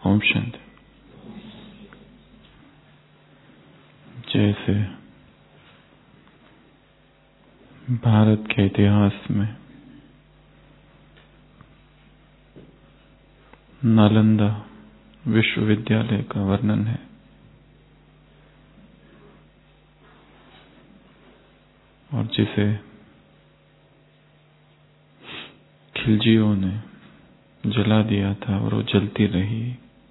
ओम शांति। जैसे भारत के इतिहास में नालंदा विश्वविद्यालय का वर्णन है, और जिसे खिलजियों ने जला दिया था और वो जलती रही,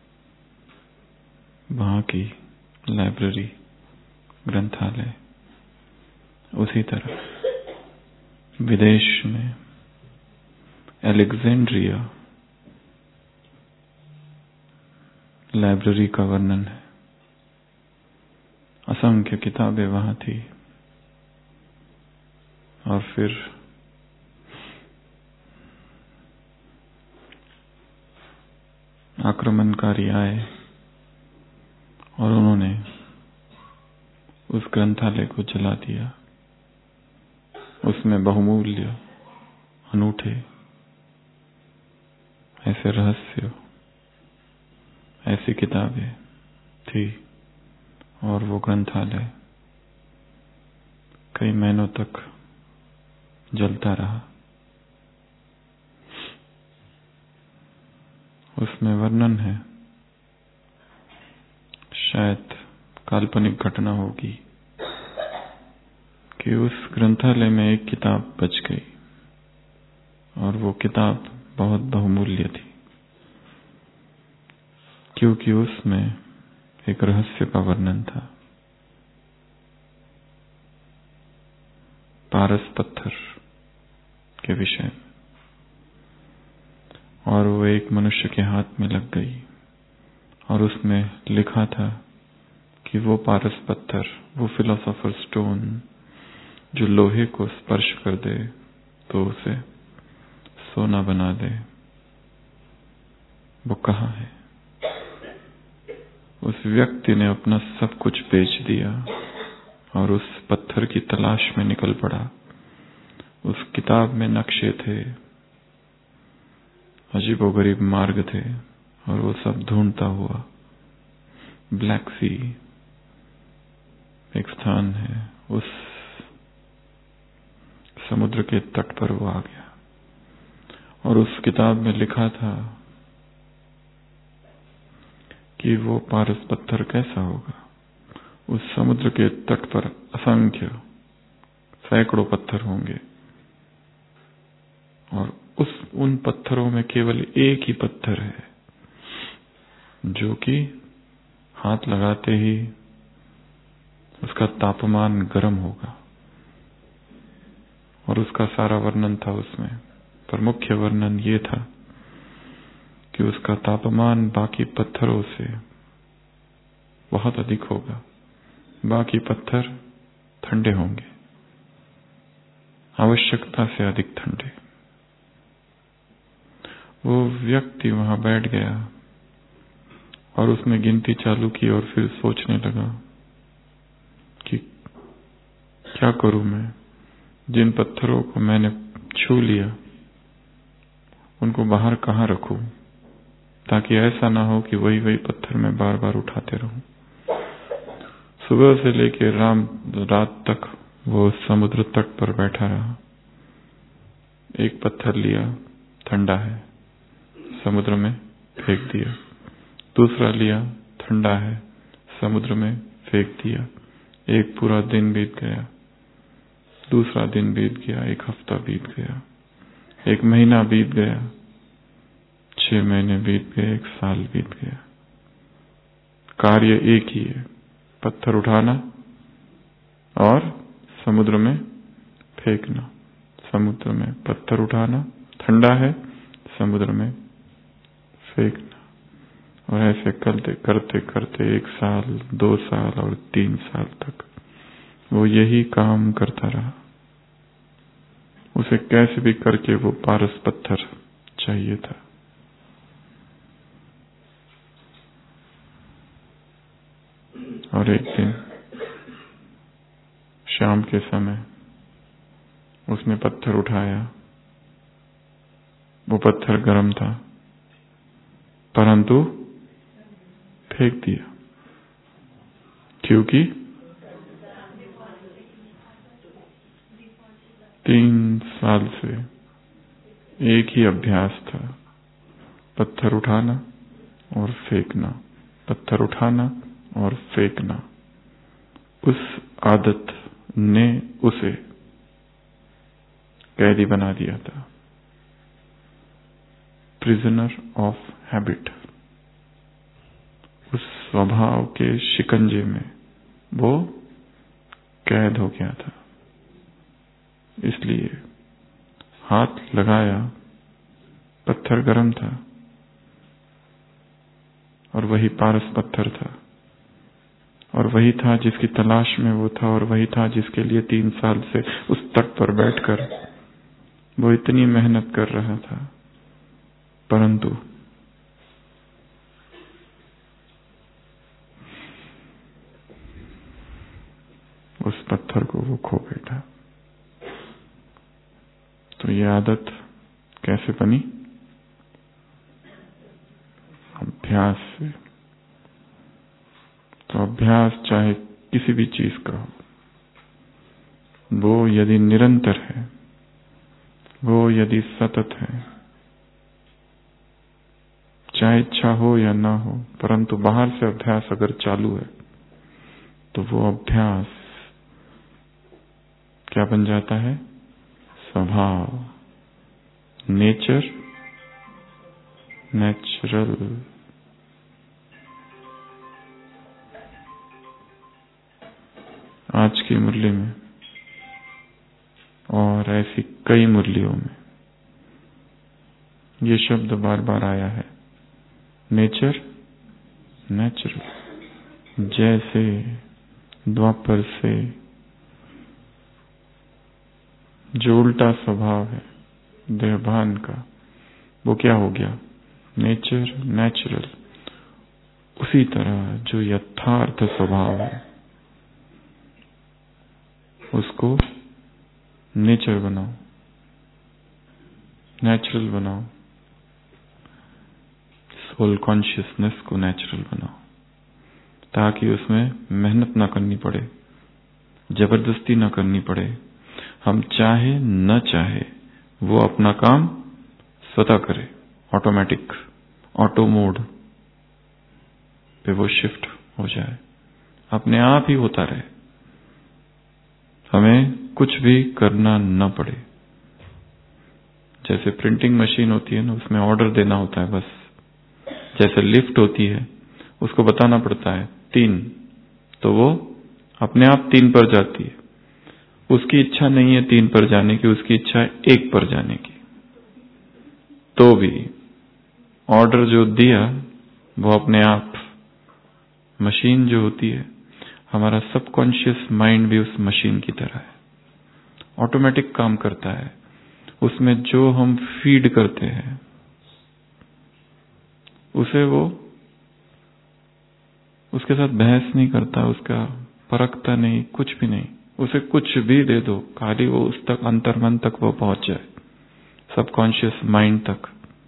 वहां की लाइब्रेरी, ग्रंथालय, उसी तरह विदेश में अलेक्जेंड्रिया लाइब्रेरी का वर्णन है। असंख्य किताबें वहां थी, और फिर आक्रमणकारी आए और उन्होंने उस ग्रंथालय को जला दिया। उसमें बहुमूल्य, अनूठे ऐसे रहस्य, ऐसी किताबें थी, और वो ग्रंथालय कई महीनों तक जलता रहा। उसमें वर्णन है, शायद काल्पनिक घटना होगी, कि उस ग्रंथालय में एक किताब बच गई, और वो किताब बहुत बहुमूल्य थी, क्योंकि उसमें एक रहस्य का वर्णन था। पारस पत्थर के विषय में, और वो एक मनुष्य के हाथ में लग गई, और उसमें लिखा था कि वो पारस पत्थर, वो फिलोसोफर स्टोन जो लोहे को स्पर्श कर दे तो उसे सोना बना दे, वो कहाँ है। उस व्यक्ति ने अपना सब कुछ बेच दिया और उस पत्थर की तलाश में निकल पड़ा। उस किताब में नक्शे थे, अजीबोगरीब मार्ग थे, और वो सब ढूंढता हुआ ब्लैक सी एक स्थान है, उस समुद्र के तट पर वो आ गया। और उस किताब में लिखा था कि वो पारस पत्थर कैसा होगा। उस समुद्र के तट पर असंख्य, सैकड़ों पत्थर होंगे, और उन पत्थरों में केवल एक ही पत्थर है जो कि हाथ लगाते ही उसका तापमान गर्म होगा। और उसका सारा वर्णन था उसमें, पर मुख्य वर्णन ये था कि उसका तापमान बाकी पत्थरों से बहुत अधिक होगा। बाकी पत्थर ठंडे होंगे, आवश्यकता से अधिक ठंडे। वो व्यक्ति वहां बैठ गया और उसने गिनती चालू की, और फिर सोचने लगा कि क्या करूं मैं, जिन पत्थरों को मैंने छू लिया उनको बाहर कहां रखूं, ताकि ऐसा ना हो कि वही वही पत्थर मैं बार बार उठाते रहूं। सुबह से लेकर रात तक वो समुद्र तट पर बैठा रहा। एक पत्थर लिया, ठंडा है, समुद्र में फेंक दिया। दूसरा लिया, ठंडा है, समुद्र में फेंक दिया। एक पूरा दिन बीत गया, दूसरा दिन बीत गया, एक हफ्ता बीत गया, एक महीना बीत गया, 6 महीने बीत गए, एक साल बीत गया। कार्य एक ही है, पत्थर उठाना और समुद्र में फेंकना। समुद्र में पत्थर उठाना, ठंडा है, समुद्र में फेंकना। और ऐसे करते करते करते 1 साल, 2 साल और 3 साल तक वो यही काम करता रहा। उसे कैसे भी करके वो पारस पत्थर चाहिए था। और एक दिन शाम के समय उसने पत्थर उठाया। वो पत्थर गर्म था, परंतु फेंक दिया, क्योंकि 3 साल से एक ही अभ्यास था, पत्थर उठाना और फेंकना, पत्थर उठाना और फेंकना। उस आदत ने उसे कैदी बना दिया था, प्रिजनर ऑफ हैबिट। उस स्वभाव के शिकंजे में वो कैद हो गया था। इसलिए हाथ लगाया, पत्थर गर्म था और वही पारस पत्थर था, और वही था जिसकी तलाश में वो था, और वही था जिसके लिए 3 साल से उस तट पर बैठकर वो इतनी मेहनत कर रहा था। परंतु उस पत्थर को वो खो बैठा। तो ये आदत कैसे बनी? अभ्यास से। तो अभ्यास चाहे किसी भी चीज का हो, वो यदि निरंतर है, वो यदि सतत है, चाहे इच्छा हो या ना हो, परंतु बाहर से अभ्यास अगर चालू है तो वो अभ्यास क्या बन जाता है? स्वभाव, नेचर, नेचुरल। आज की मुरली में और ऐसी कई मुरलियों में ये शब्द बार बार आया है, नेचर, नेचुरल। जैसे द्वापर से जो उल्टा स्वभाव है देहभान का, वो क्या हो गया? Nature, natural. उसी तरह जो यथार्थ स्वभाव है उसको नेचर बनाओ, नेचुरल बनाओ। सोल कॉन्शियसनेस को नेचुरल बनाओ, ताकि उसमें मेहनत ना करनी पड़े, जबरदस्ती ना करनी पड़े। हम चाहे न चाहे वो अपना काम स्वतः करे, ऑटोमेटिक, ऑटो मोड पे वो शिफ्ट हो जाए, अपने आप ही होता रहे, हमें कुछ भी करना न पड़े। जैसे प्रिंटिंग मशीन होती है ना, उसमें ऑर्डर देना होता है बस। जैसे लिफ्ट होती है, उसको बताना पड़ता है 3, तो वो अपने आप 3 पर जाती है। उसकी इच्छा नहीं है 3 पर जाने की, उसकी इच्छा है 1 पर जाने की। तो भी ऑर्डर जो दिया वो अपने आप, मशीन जो होती है, हमारा सबकॉन्शियस माइंड भी उस मशीन की तरह है, ऑटोमेटिक काम करता है। उसमें जो हम फीड करते हैं उसे वो उसके साथ बहस नहीं करता, उसका परखता नहीं, कुछ भी नहीं। उसे कुछ भी दे दो, खाली वो उस तक, अंतर्मन तक वो पहुंच जाए, सबकॉन्शियस माइंड तक।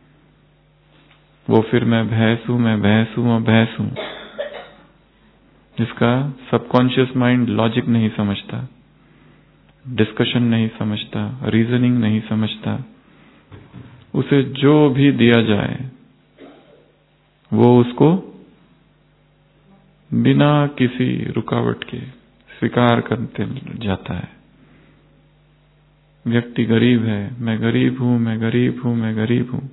वो फिर मैं भैंस हूं, मैं भैंस हूं, मैं भैंस हूं। जिसका सबकॉन्शियस माइंड लॉजिक नहीं समझता, डिस्कशन नहीं समझता, रीजनिंग नहीं समझता, उसे जो भी दिया जाए वो उसको बिना किसी रुकावट के स्वीकार करते जाता है। व्यक्ति गरीब है, मैं गरीब हूं, मैं गरीब हूं, मैं गरीब हूं।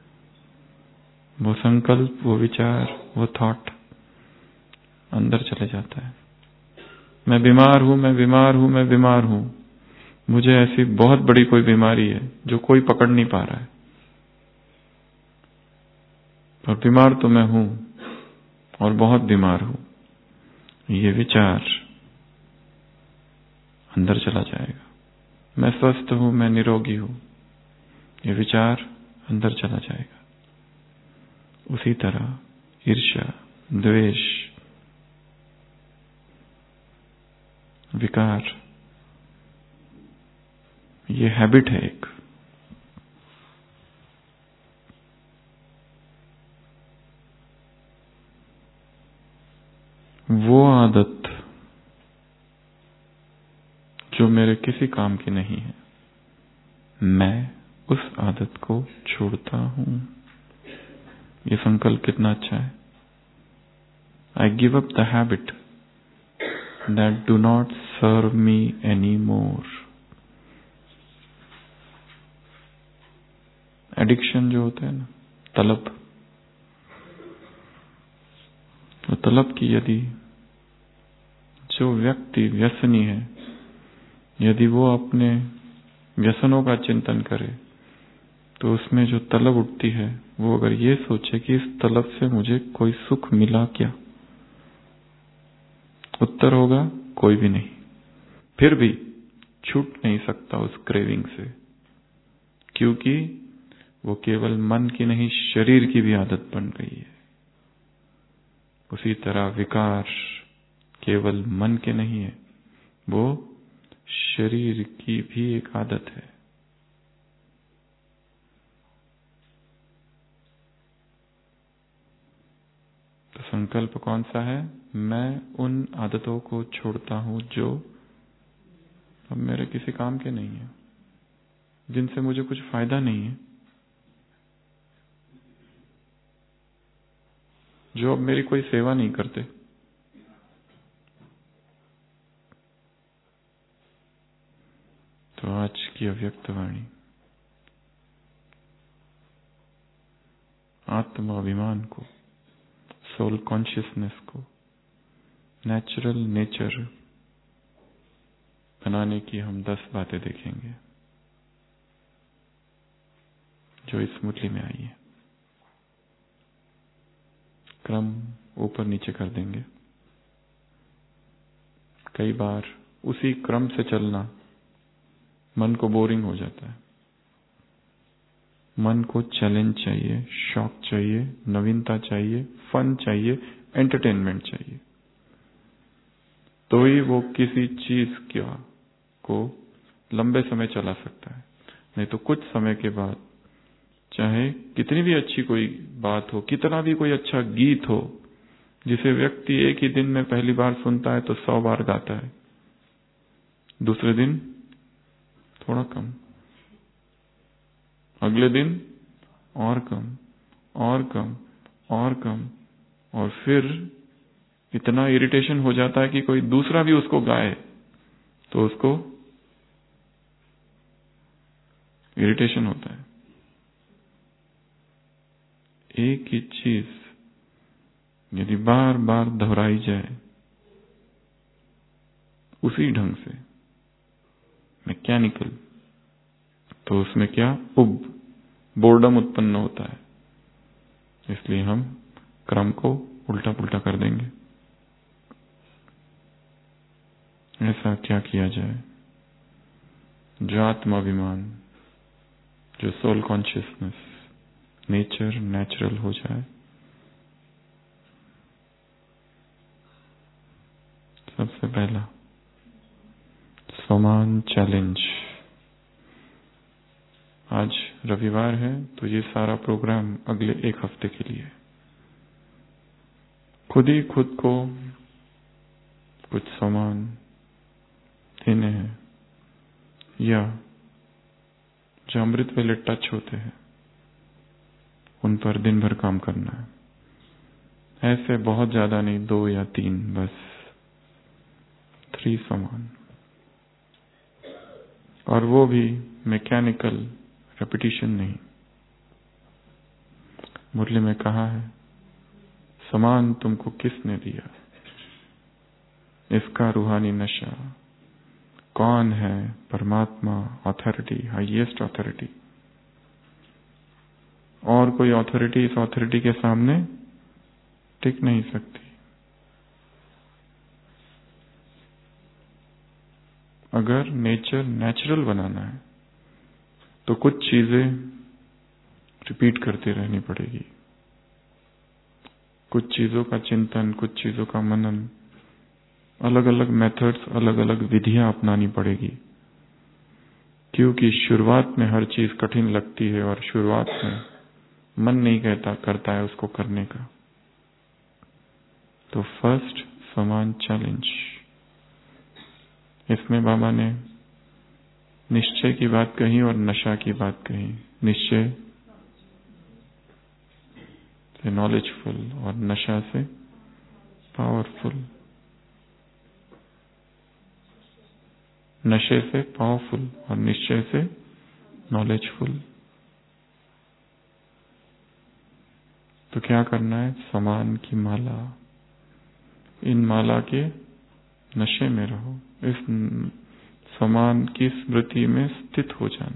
वो संकल्प, वो विचार, वो थॉट अंदर चले जाता है। मैं बीमार हूं, मैं बीमार हूं, मैं बीमार हूं। मुझे ऐसी बहुत बड़ी कोई बीमारी है जो कोई पकड़ नहीं पा रहा है, और बीमार तो मैं हूं और बहुत बीमार हूं। ये विचार अंदर चला जाएगा। मैं स्वस्थ हूं, मैं निरोगी हूं, ये विचार अंदर चला जाएगा। उसी तरह ईर्ष्या, द्वेष, विकार, ये हैबिट है एक। वो आदत जो मेरे किसी काम की नहीं है, मैं उस आदत को छोड़ता हूं। ये संकल्प कितना अच्छा है। I give up the habit that do not serve me anymore. Addiction जो होता है ना, तलब, तो तलब की यदि जो व्यक्ति व्यसनी है, यदि वो अपने व्यसनों का चिंतन करे, तो उसमें जो तलब उठती है, वो अगर ये सोचे कि इस तलब से मुझे कोई सुख मिला क्या, उत्तर होगा कोई भी नहीं। फिर भी छूट नहीं सकता उस क्रेविंग से, क्योंकि वो केवल मन की नहीं, शरीर की भी आदत बन गई है। उसी तरह विकार केवल मन के नहीं है, वो शरीर की भी एक आदत है। तो संकल्प कौन सा है? मैं उन आदतों को छोड़ता हूं जो अब मेरे किसी काम के नहीं है, जिनसे मुझे कुछ फायदा नहीं है, जो अब मेरी कोई सेवा नहीं करते। तो आज की अव्यक्त वाणी आत्माभिमान को, सोल कॉन्शियसनेस को नेचुरल नेचर बनाने की हम 10 बातें देखेंगे जो इस मुरली में आई है। क्रम ऊपर नीचे कर देंगे। कई बार उसी क्रम से चलना मन को बोरिंग हो जाता है। मन को चैलेंज चाहिए, शॉक चाहिए, नवीनता चाहिए, फन चाहिए, एंटरटेनमेंट चाहिए, तो ही वो किसी चीज को लंबे समय चला सकता है। नहीं तो कुछ समय के बाद, चाहे कितनी भी अच्छी कोई बात हो, कितना भी कोई अच्छा गीत हो, जिसे व्यक्ति एक ही दिन में पहली बार सुनता है तो 100 बार गाता है, दूसरे दिन थोड़ा कम, अगले दिन और कम और कम और कम, और फिर इतना इरिटेशन हो जाता है कि कोई दूसरा भी उसको गाए तो उसको इरिटेशन होता है। एक ही चीज यदि बार बार दोहराई जाए उसी ढंग से, मैकेनिकल, तो उसमें क्या बोर्डम उत्पन्न होता है। इसलिए हम क्रम को उल्टा पुल्टा कर देंगे। ऐसा क्या किया जाए जो आत्माभिमान, जो सोल कॉन्शियसनेस, नेचर नेचुरल हो जाए। सबसे पहला समान चैलेंज। आज रविवार है तो ये सारा प्रोग्राम अगले 1 हफ्ते के लिए। खुद ही खुद को कुछ सामान देने हैं, या जो अमृत वाले टच होते हैं उन पर दिन भर काम करना है। ऐसे बहुत ज्यादा नहीं, 2 या 3, बस 3 सामान, और वो भी मैकेनिकल रेपिटेशन नहीं। मुरली में कहा है, समान तुमको किसने दिया, इसका रूहानी नशा। कौन है परमात्मा, अथॉरिटी, हाईएस्ट अथॉरिटी। और कोई अथॉरिटी इस अथॉरिटी के सामने टिक नहीं सकती। अगर नेचर नेचुरल बनाना है तो कुछ चीजें रिपीट करती रहनी पड़ेगी, कुछ चीजों का चिंतन, कुछ चीजों का मनन, अलग अलग मेथड्स, अलग अलग विधियां अपनानी पड़ेगी। क्योंकि शुरुआत में हर चीज कठिन लगती है और शुरुआत में मन नहीं करता है उसको करने का। तो फर्स्ट समान चैलेंज। इसमें बाबा ने निश्चय की बात कही और नशा की बात कही। निश्चय से नॉलेजफुल और नशा से पावरफुल। नशे से पावरफुल और निश्चय से नॉलेजफुल। तो क्या करना है? समान की माला, इन माला के नशे में रहो, इस समान की स्मृति में स्थित हो जाना।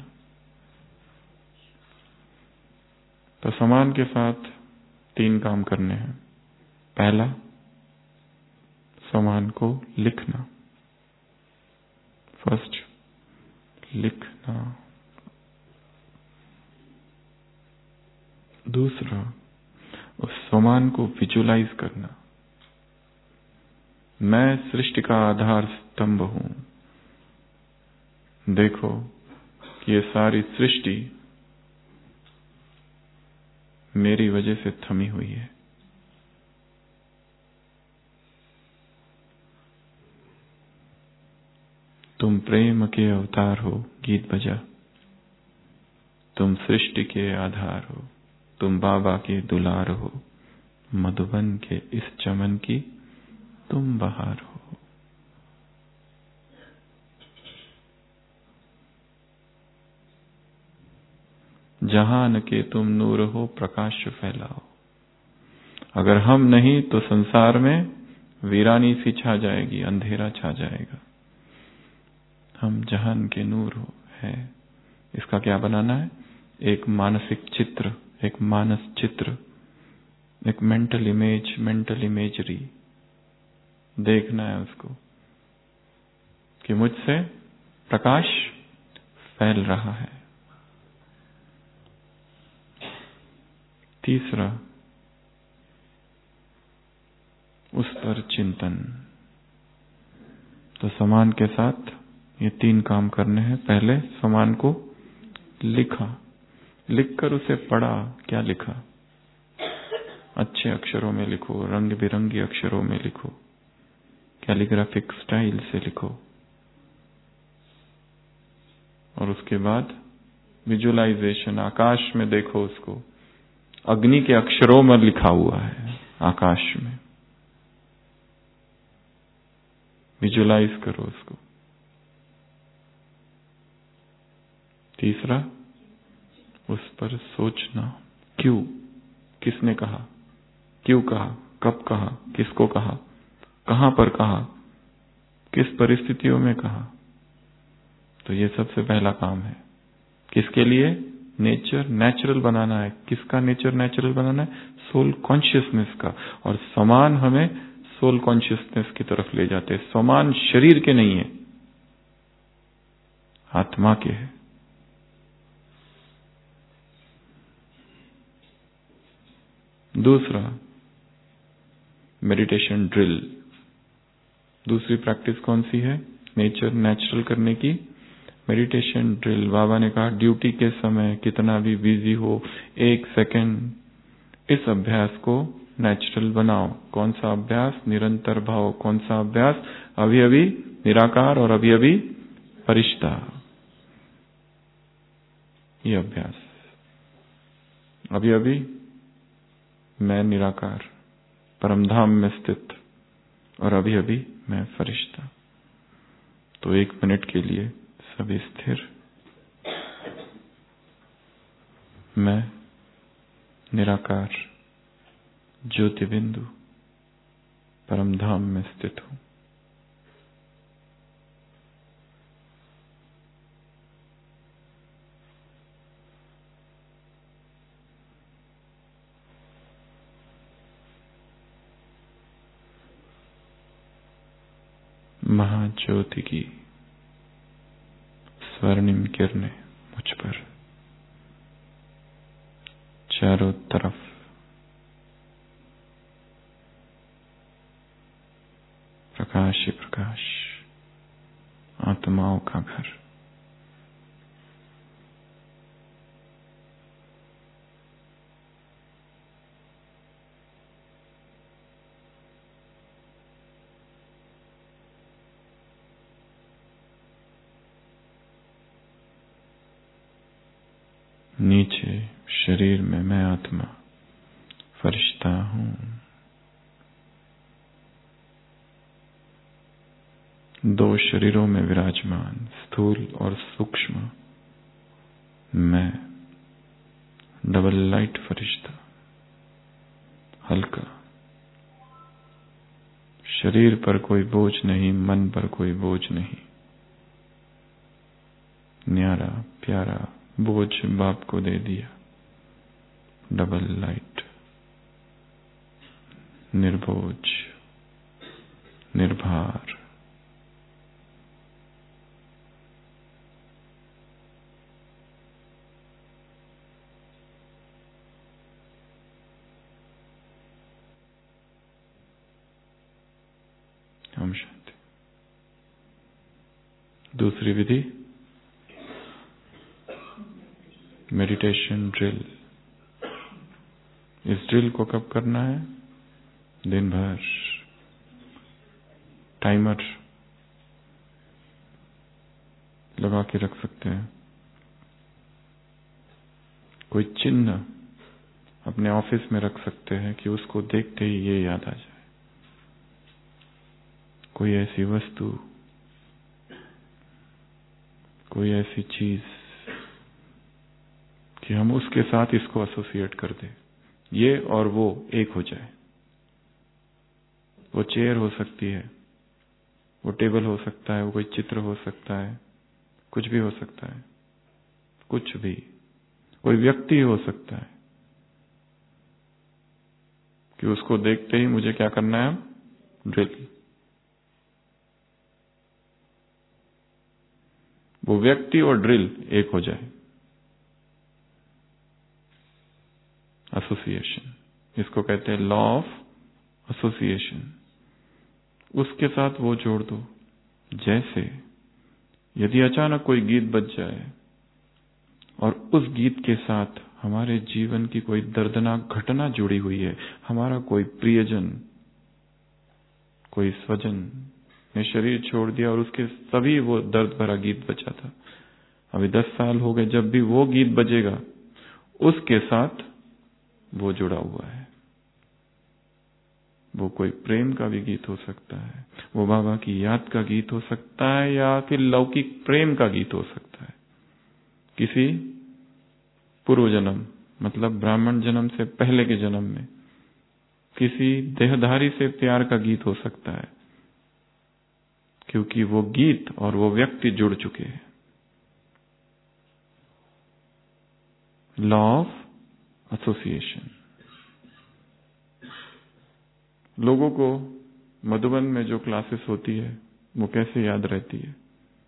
तो समान के साथ 3 काम करने हैं। पहला, समान को लिखना। फर्स्ट, लिखना। दूसरा, उस समान को विजुलाइज करना। मैं सृष्टि का आधार स्तंभ हूं। देखो कि ये सारी सृष्टि मेरी वजह से थमी हुई है। तुम प्रेम के अवतार हो, गीत बजा। तुम सृष्टि के आधार हो, तुम बाबा के दुलार हो, मधुबन के इस चमन की तुम बहार हो। जहान के तुम नूर हो, प्रकाश फैलाओ। अगर हम नहीं तो संसार में वीरानी सी छा जाएगी, अंधेरा छा जाएगा। हम जहान के नूर हो है। इसका क्या बनाना है? एक मानसिक चित्र, एक मानस चित्र, एक मेंटल इमेज, मेंटल इमेजरी देखना है उसको कि मुझसे प्रकाश फैल रहा है। तीसरा, उस पर चिंतन। तो समान के साथ ये 3 काम करने हैं। पहले, समान को लिखा, लिखकर उसे पढ़ा। क्या लिखा? अच्छे अक्षरों में लिखो, रंग बिरंगी अक्षरों में लिखो, कैलीग्राफिक स्टाइल से लिखो। और उसके बाद विजुअलाइजेशन, आकाश में देखो उसको। अग्नि के अक्षरों में लिखा हुआ है आकाश में। विजुअलाइज करो उसको। तीसरा, उस पर सोचना। क्यों? किसने कहा? क्यों कहा? कब कहा? किसको कहा? कहां पर कहा? किस परिस्थितियों में कहा? तो ये सबसे पहला काम है। किसके लिए? नेचर नेचुरल बनाना है। किसका नेचर नेचुरल बनाना है? सोल कॉन्शियसनेस का। और समान हमें सोल कॉन्शियसनेस की तरफ ले जाते हैं। समान शरीर के नहीं है, आत्मा के है। दूसरा, मेडिटेशन ड्रिल। दूसरी प्रैक्टिस कौन सी है? नेचर नेचुरल करने की मेडिटेशन ड्रिल। बाबा ने कहा ड्यूटी के समय कितना भी बिजी हो, 1 सेकंड इस अभ्यास को नेचुरल बनाओ। कौन सा अभ्यास? निरंतर भाव। कौन सा अभ्यास? अभी अभी निराकार और अभी अभी फरिश्ता। ये अभ्यास। अभी अभी मैं निराकार परमधाम में स्थित, और अभी अभी मैं फरिश्ता। तो 1 मिनट के लिए सभी स्थिर। मैं निराकार ज्योति बिंदु परमधाम में स्थित हूं। महाज्योति की स्वर्णिम किरणें मुझ पर चारों तरफ प्रकाश ही प्रकाश, आत्माओं का घर। नीचे शरीर में मैं आत्मा फरिश्ता हूं। दो शरीरों में विराजमान स्थूल और सूक्ष्म मैं डबल लाइट फरिश्ता, हल्का। शरीर पर कोई बोझ नहीं, मन पर कोई बोझ नहीं। न्यारा प्यारा बोझ बाप को दे दिया। डबल लाइट, निर्बोझ, निर्भार। हम शांति। दूसरी विधि मेडिटेशन ड्रिल। इस ड्रिल को कब करना है? दिन भर। टाइमर लगा के रख सकते हैं। कोई चिन्ह अपने ऑफिस में रख सकते हैं कि उसको देखते ही ये याद आ जाए। कोई ऐसी वस्तु, कोई ऐसी चीज कि हम उसके साथ इसको एसोसिएट कर दें, ये और वो एक हो जाए। वो चेयर हो सकती है, वो टेबल हो सकता है, वो कोई चित्र हो सकता है, कुछ भी हो सकता है, कुछ भी। कोई व्यक्ति हो सकता है कि उसको देखते ही मुझे क्या करना है? ड्रिल। वो व्यक्ति और ड्रिल एक हो जाए। एसोसिएशन, इसको कहते हैं लॉ ऑफ एसोसिएशन। उसके साथ वो जोड़ दो। जैसे यदि अचानक कोई गीत बज जाए और उस गीत के साथ हमारे जीवन की कोई दर्दनाक घटना जुड़ी हुई है, हमारा कोई प्रियजन, कोई स्वजन ने शरीर छोड़ दिया और उसके सभी वो दर्द भरा गीत बजा था। अभी 10 साल हो गए, जब भी वो गीत बजेगा उसके साथ वो जुड़ा हुआ है। वो कोई प्रेम का भी गीत हो सकता है, वो बाबा की याद का गीत हो सकता है, या फिर लौकिक प्रेम का गीत हो सकता है। किसी पूर्व जन्म, मतलब ब्राह्मण जन्म से पहले के जन्म में किसी देहधारी से प्यार का गीत हो सकता है, क्योंकि वो गीत और वो व्यक्ति जुड़ चुके हैं। Law of association. लोगों को मधुबन में जो क्लासेस होती है वो कैसे याद रहती है?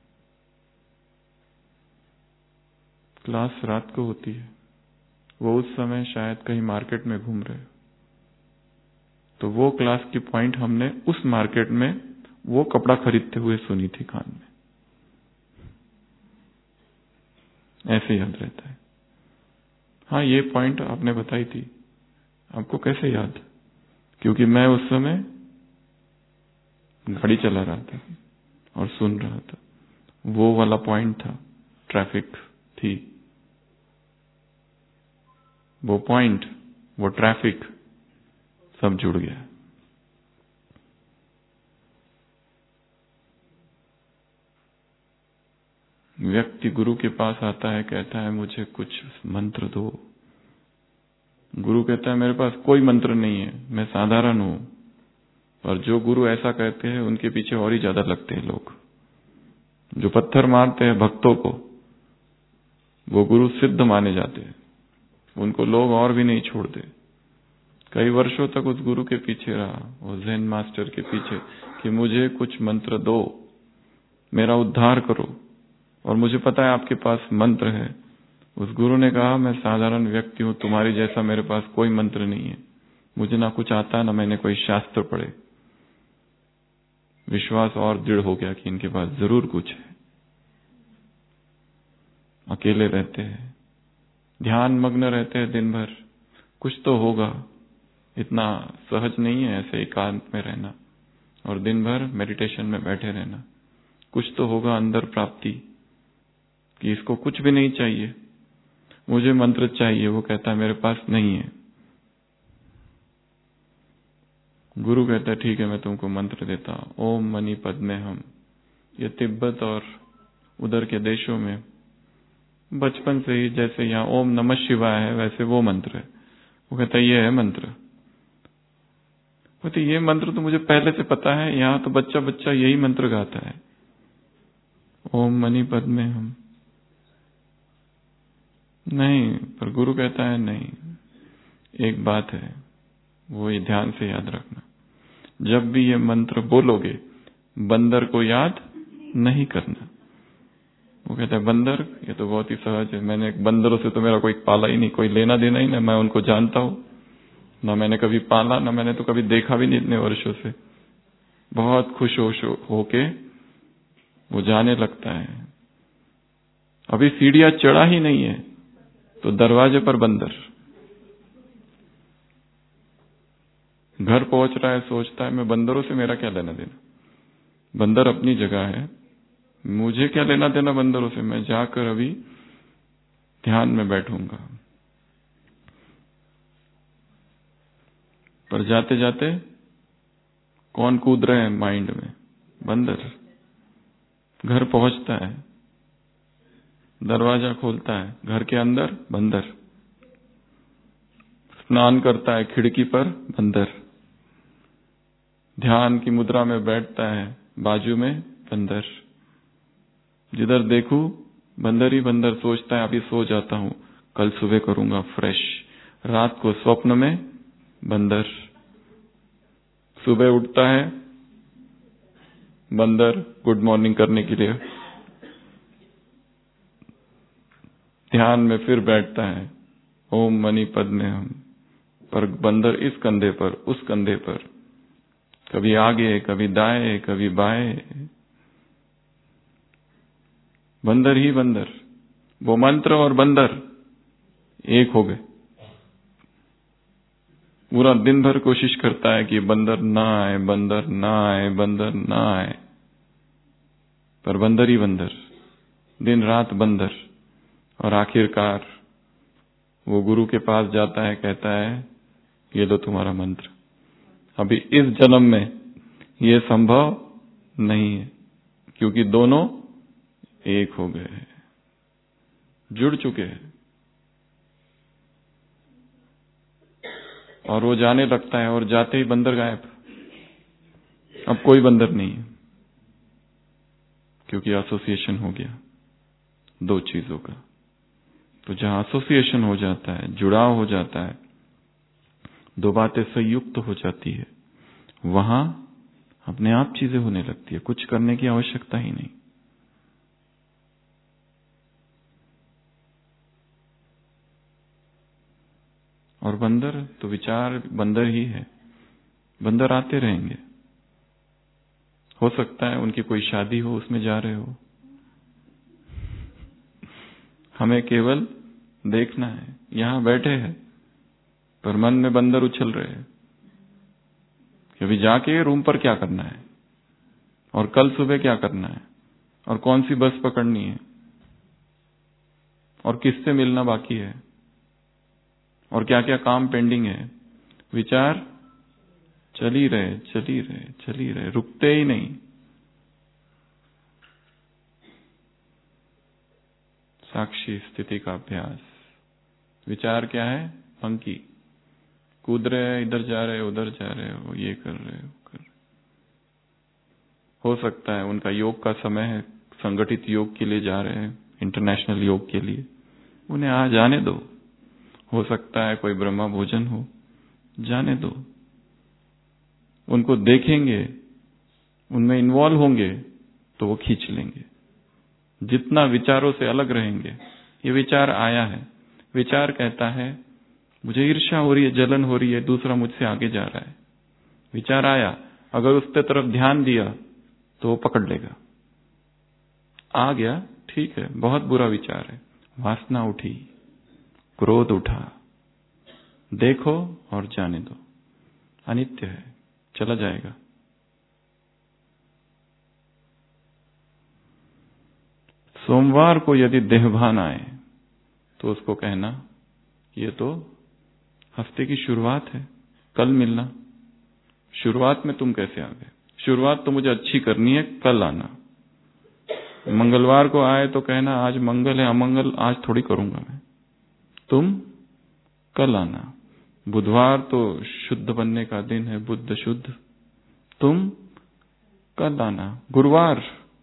क्लास रात को होती है, वो उस समय शायद कहीं मार्केट में घूम रहे हो, तो वो क्लास की पॉइंट हमने उस मार्केट में वो कपड़ा खरीदते हुए सुनी थी कान में। ऐसे याद रहता है। हाँ, ये पॉइंट आपने बताई थी, आपको कैसे याद? क्योंकि मैं उस समय गाड़ी चला रहा था और सुन रहा था। वो वाला पॉइंट था, ट्रैफिक थी, वो पॉइंट, वो ट्रैफिक सब जुड़ गया। व्यक्ति गुरु के पास आता है, कहता है मुझे कुछ मंत्र दो। गुरु कहता है मेरे पास कोई मंत्र नहीं है, मैं साधारण हूं। और जो गुरु ऐसा कहते हैं उनके पीछे और ही ज्यादा लगते हैं लोग। जो पत्थर मारते हैं भक्तों को, वो गुरु सिद्ध माने जाते हैं, उनको लोग और भी नहीं छोड़ते। कई वर्षों तक उस गुरु के पीछे रहा, उस ज़ेन मास्टर के पीछे, कि मुझे कुछ मंत्र दो, मेरा उद्धार करो, और मुझे पता है आपके पास मंत्र है। उस गुरु ने कहा मैं साधारण व्यक्ति हूं, तुम्हारी जैसा मेरे पास कोई मंत्र नहीं है, मुझे ना कुछ आता ना मैंने कोई शास्त्र पढ़े। विश्वास और दृढ़ हो गया कि इनके पास जरूर कुछ है। अकेले रहते हैं, ध्यान मग्न रहते हैं दिन भर, कुछ तो होगा। इतना सहज नहीं है ऐसे एकांत में रहना और दिन भर मेडिटेशन में बैठे रहना। कुछ तो होगा अंदर प्राप्ति कि इसको कुछ भी नहीं चाहिए, मुझे मंत्र चाहिए। वो कहता है मेरे पास नहीं है। गुरु कहता है ठीक है, मैं तुमको मंत्र देता हूं, ओम मणि पद्मे हम। ये तिब्बत और उधर के देशों में बचपन से ही जैसे यहाँ ओम नमः शिवाय है, वैसे वो मंत्र है। वो कहता है ये है मंत्र। बोलते ये मंत्र तो मुझे पहले से पता है, यहाँ तो बच्चा बच्चा यही मंत्र गाता है, ओम मणि पद्मे हम। नहीं, पर गुरु कहता है नहीं, एक बात है, वो ये ध्यान से याद रखना, जब भी ये मंत्र बोलोगे बंदर को याद नहीं करना। वो कहता है बंदर, ये तो बहुत ही सहज है, मैंने बंदरों से तो मेरा कोई पाला ही नहीं, कोई लेना देना ही नहीं, मैं उनको जानता हूं ना, मैंने कभी पाला ना, मैंने तो कभी देखा भी नहीं इतने वर्षों से। बहुत खुश होके वो जाने लगता है। अभी सीढ़ियां चढ़ा ही नहीं है तो दरवाजे पर बंदर। घर पहुंच रहा है, सोचता है मैं बंदरों से मेरा क्या लेना देना, बंदर अपनी जगह है, मुझे क्या लेना देना बंदरों से, मैं जाकर अभी ध्यान में बैठूंगा। पर जाते जाते कौन कूद रहे हैं माइंड में, बंदर। घर पहुंचता है, दरवाजा खोलता है, घर के अंदर बंदर। स्नान करता है, खिड़की पर बंदर। ध्यान की मुद्रा में बैठता है, बाजू में बंदर। जिधर देखूं बंदर ही बंदर। सोचता है अभी सो जाता हूं, कल सुबह करूंगा फ्रेश। रात को स्वप्न में बंदर। सुबह उठता है बंदर गुड मॉर्निंग करने के लिए। ध्यान में फिर बैठता है, ओम मणि पद्मे हम। पर बंदर इस कंधे पर उस कंधे पर, कभी आगे कभी दाएं कभी बाएं, बंदर ही बंदर। वो मंत्र और बंदर एक हो गए। पूरा दिन भर कोशिश करता है कि बंदर ना आए, बंदर ना आए, बंदर ना आए, पर बंदर ही बंदर, दिन रात बंदर। और आखिरकार वो गुरु के पास जाता है, कहता है ये लो तुम्हारा मंत्र। अभी इस जन्म में ये संभव नहीं है, क्योंकि दोनों एक हो गए हैं, जुड़ चुके हैं। और वो जाने लगता है, और जाते ही बंदर गायब। अब कोई बंदर नहीं है, क्योंकि एसोसिएशन हो गया दो चीजों का। तो जहां एसोसिएशन हो जाता है, जुड़ाव हो जाता है, दो बातें संयुक्त हो जाती है, वहां अपने आप चीजें होने लगती है, कुछ करने की आवश्यकता ही नहीं। और बंदर तो विचार बंदर ही है, बंदर आते रहेंगे। हो सकता है उनकी कोई शादी हो, उसमें जा रहे हो, हमें केवल देखना है। यहां बैठे हैं पर मन में बंदर उछल रहे हैं कि अभी जाके रूम पर क्या करना है, और कल सुबह क्या करना है, और कौन सी बस पकड़नी है, और किससे मिलना बाकी है, और क्या क्या काम पेंडिंग है। विचार चल ही रहे, चल ही रहे, चल ही रहे, रुकते ही नहीं। साक्षी स्थिति का अभ्यास। विचार क्या है, मंकी कूद रहे हैं, इधर जा रहे, उधर जा रहे हो, ये कर रहे हो, कर रहे। हो सकता है उनका योग का समय है, संगठित योग के लिए जा रहे हैं, इंटरनेशनल योग के लिए, उन्हें आ जाने दो। हो सकता है कोई ब्रह्मा भोजन हो, जाने दो। उनको देखेंगे, उनमें इन्वॉल्व होंगे तो वो खींच लेंगे। जितना विचारों से अलग रहेंगे, ये विचार आया है, विचार कहता है मुझे ईर्ष्या हो रही है, जलन हो रही है, दूसरा मुझसे आगे जा रहा है। विचार आया, अगर उसके तरफ ध्यान दिया तो वो पकड़ लेगा। आ गया, ठीक है, बहुत बुरा विचार है, वासना उठी, क्रोध उठा, देखो और जाने दो, अनित्य है, चला जाएगा। सोमवार को यदि देहभान आए तो उसको कहना ये तो हफ्ते की शुरुआत है, कल मिलना। शुरुआत में तुम कैसे आ गए? शुरुआत तो मुझे अच्छी करनी है, कल आना। मंगलवार को आए तो कहना आज मंगल है, अमंगल आज थोड़ी करूंगा मैं, तुम कल आना। बुधवार तो शुद्ध बनने का दिन है, बुद्ध शुद्ध, तुम कल आना। गुरुवार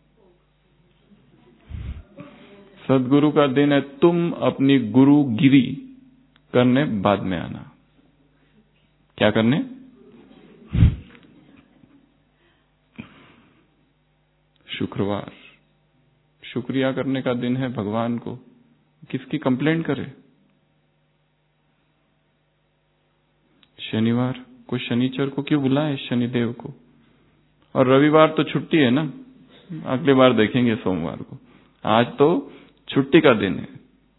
सदगुरु का दिन है, तुम अपनी गुरुगिरी करने बाद में आना। क्या करने? शुक्रवार शुक्रिया करने का दिन है भगवान को, किसकी कंप्लेंट करे? शनिवार को शनिचर को क्यों बुलाए शनिदेव को? और रविवार तो छुट्टी है ना, अगली बार देखेंगे सोमवार को, आज तो छुट्टी का दिन है।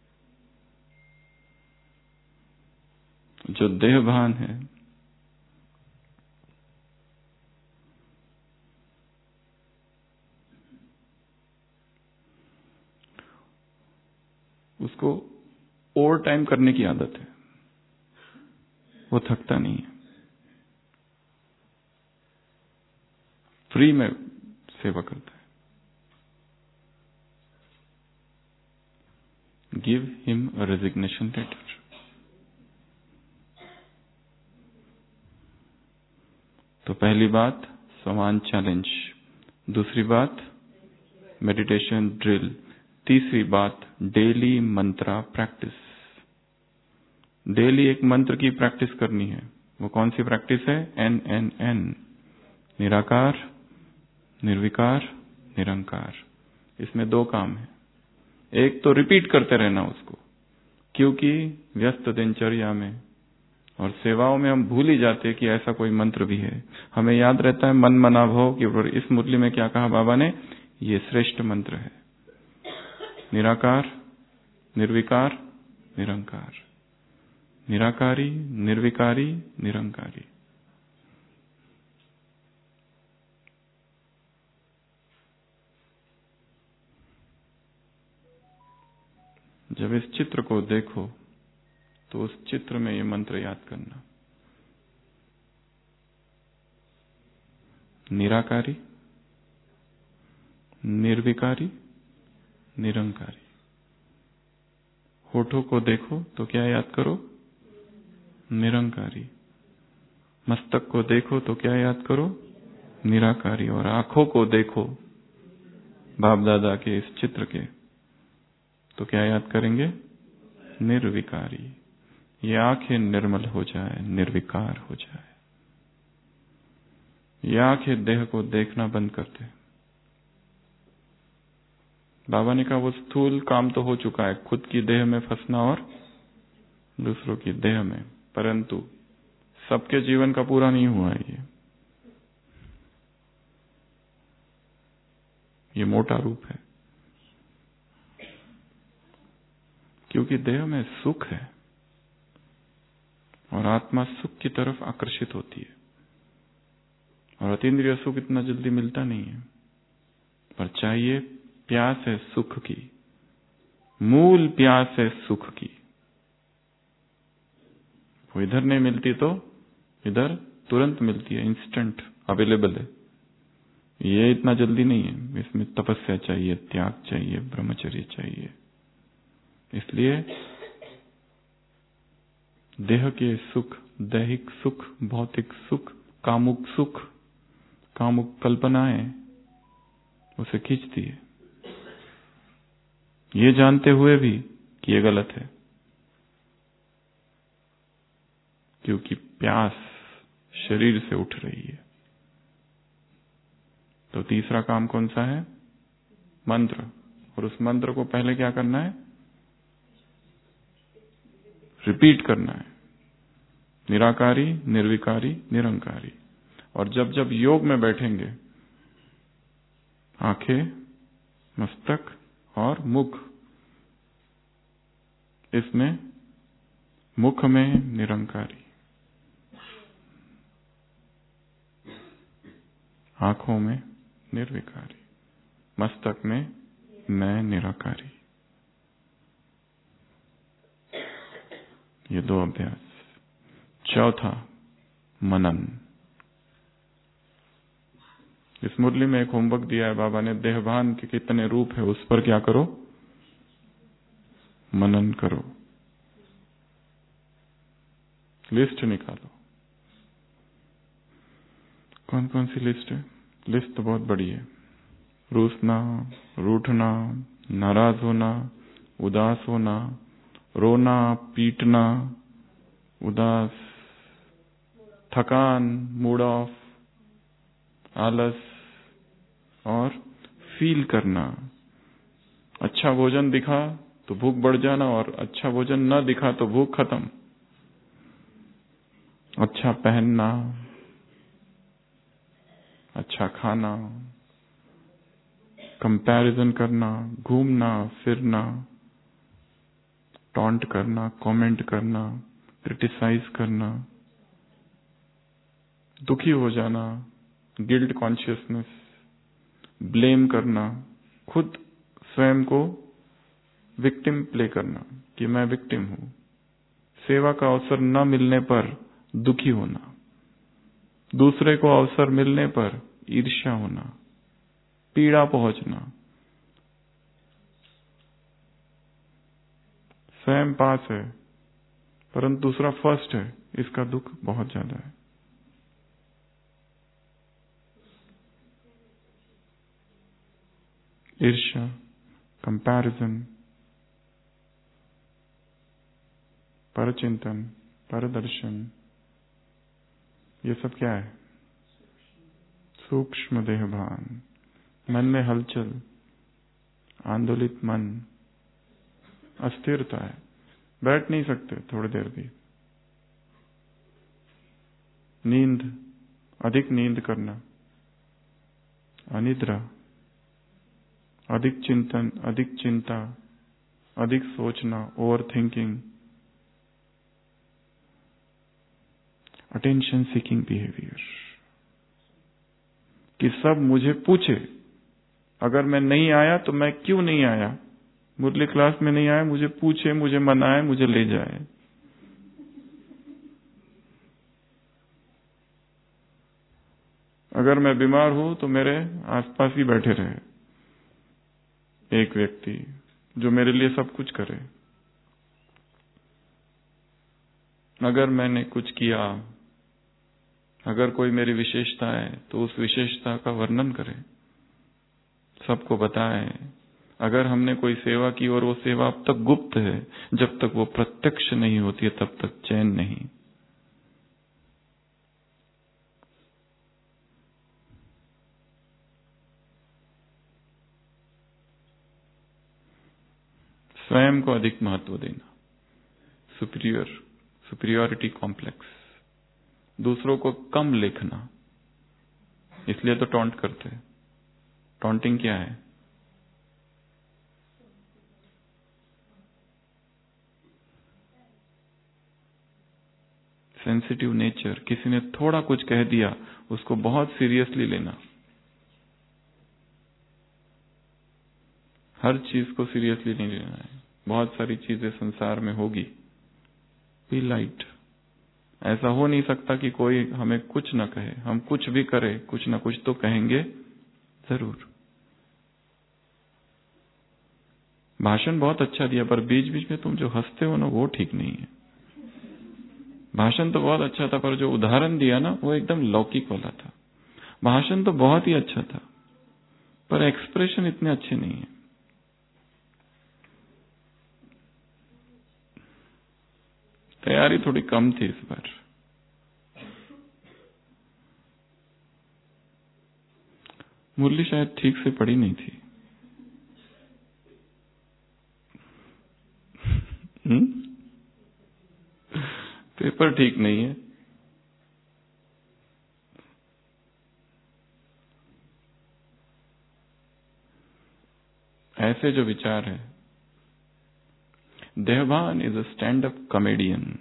जो देहभान है उसको ओवर टाइम करने की आदत है, वो थकता नहीं है, फ्री में सेवा करता है। Give him a resignation letter. तो पहली बात समान चैलेंज, दूसरी बात मेडिटेशन ड्रिल, तीसरी बात डेली मंत्रा प्रैक्टिस। डेली एक मंत्र की प्रैक्टिस करनी है। वो कौन सी प्रैक्टिस है? NNN, निराकार, निर्विकार, निरंकार। इसमें दो काम है, एक तो रिपीट करते रहना उसको, क्योंकि व्यस्त दिनचर्या में और सेवाओं में हम भूल ही जाते हैं कि ऐसा कोई मंत्र भी है। हमें याद रहता है मन मना भव कि इस मुरली में क्या कहा बाबा ने, ये श्रेष्ठ मंत्र है, निराकार, निर्विकार, निरंकार, निराकारी, निर्विकारी, निरंकारी। जब इस चित्र को देखो तो उस चित्र में ये मंत्र याद करना, निराकारी, निर्विकारी, निरंकारी। होठों को देखो तो क्या याद करो? निरंकारी। मस्तक को देखो तो क्या याद करो? निराकारी। और आंखों को देखो बाप दादा के इस चित्र के तो क्या याद करेंगे? निर्विकारी। ये आंखें निर्मल हो जाए, निर्विकार हो जाए। ये आंखें देह को देखना बंद कर दे। बाबा ने कहा वो स्थूल काम तो हो चुका है, खुद की देह में फंसना और दूसरों की देह में, परंतु सबके जीवन का पूरा नहीं हुआ है ये मोटा रूप है, क्योंकि देह में सुख है और आत्मा सुख की तरफ आकर्षित होती है, और अतीन्द्रिय सुख इतना जल्दी मिलता नहीं है, पर चाहिए प्यास है सुख की, मूल प्यास है सुख की। वो इधर नहीं मिलती तो इधर तुरंत मिलती है, इंस्टेंट अवेलेबल है। ये इतना जल्दी नहीं है, इसमें तपस्या चाहिए, त्याग चाहिए, ब्रह्मचर्य चाहिए। इसलिए देह के सुख, दैहिक सुख, भौतिक सुख, कामुक सुख, कामुक कल्पनाएं उसे खींचती है, ये जानते हुए भी कि ये गलत है, क्योंकि प्यास शरीर से उठ रही है। तो तीसरा काम कौन सा है? मंत्र। और उस मंत्र को पहले क्या करना है? रिपीट करना है, निराकारी, निर्विकारी, निरंकारी। और जब जब योग में बैठेंगे, आंखें, मस्तक और मुख, इसमें मुख में निरंकारी, आंखों में निर्विकारी, मस्तक में मैं निराकारी। ये 2 अभ्यास। चौथा मनन। इस मुरली में एक होमवर्क दिया है बाबा ने, देहभान के कितने रूप है उस पर क्या करो, मनन करो, लिस्ट निकालो। कौन कौन सी लिस्ट है? लिस्ट तो बहुत बड़ी है। रूसना, रूठना, नाराज होना, उदास होना, रोना, पीटना, उदास, थकान, मूड ऑफ, आलस, और फील करना। अच्छा भोजन दिखा तो भूख बढ़ जाना, और अच्छा भोजन न दिखा तो भूख खत्म। अच्छा पहनना, अच्छा खाना, कंपैरिजन करना, घूमना फिरना, टॉन्ट करना, कमेंट करना, क्रिटिसाइज करना, दुखी हो जाना, गिल्ट कॉन्शियसनेस, ब्लेम करना, खुद स्वयं को विक्टिम प्ले करना कि मैं विक्टिम हूं, सेवा का अवसर न मिलने पर दुखी होना, दूसरे को अवसर मिलने पर ईर्ष्या होना, पीड़ा पहुंचना, स्वयं पास है परंतु दूसरा फर्स्ट है, इसका दुख बहुत ज्यादा है। ईर्ष्या, कंपैरिजन, परचिंतन, परदर्शन, ये सब क्या है? सूक्ष्म देहभान। मन में हलचल, आंदोलित मन, अस्थिरता है, बैठ नहीं सकते थोड़ी देर भी। नींद, अधिक नींद करना, अनिद्रा, अधिक चिंतन, अधिक चिंता, अधिक सोचना, overthinking, attention seeking behaviour, कि सब मुझे पूछे, अगर मैं नहीं आया तो मैं क्यों नहीं आया, मुरली क्लास में नहीं आया, मुझे पूछे, मुझे मनाए, मुझे ले जाए। अगर मैं बीमार हूं तो मेरे आसपास ही बैठे रहे एक व्यक्ति जो मेरे लिए सब कुछ करे। अगर मैंने कुछ किया, अगर कोई मेरी विशेषता है तो उस विशेषता का वर्णन करे, सबको बताए। अगर हमने कोई सेवा की और वो सेवा अब तक गुप्त है, जब तक वो प्रत्यक्ष नहीं होती है तब तक चैन नहीं। स्वयं को अधिक महत्व देना, सुपीरियरिटी कॉम्प्लेक्स, दूसरों को कम लेखना, इसलिए तो टॉन्ट करते हैं। टॉन्टिंग क्या है? सेंसिटिव नेचर, किसी ने थोड़ा कुछ कह दिया उसको बहुत सीरियसली लेना, हर चीज को सीरियसली नहीं लेना है। बहुत सारी चीजें संसार में होगी, बी लाइट। ऐसा हो नहीं सकता कि कोई हमें कुछ न कहे, हम कुछ भी करें कुछ न कुछ तो कहेंगे जरूर। भाषण बहुत अच्छा दिया पर बीच बीच में तुम जो हंसते हो ना वो ठीक नहीं है। भाषण तो बहुत अच्छा था पर जो उदाहरण दिया ना वो एकदम लौकिक वाला था। भाषण तो बहुत ही अच्छा था पर एक्सप्रेशन इतने अच्छे नहीं है। तैयारी थोड़ी कम थी इस बार। मुरली शायद ठीक से पढ़ी नहीं थी। पेपर ठीक नहीं है। ऐसे जो विचार है, देहभान is a stand up comedian.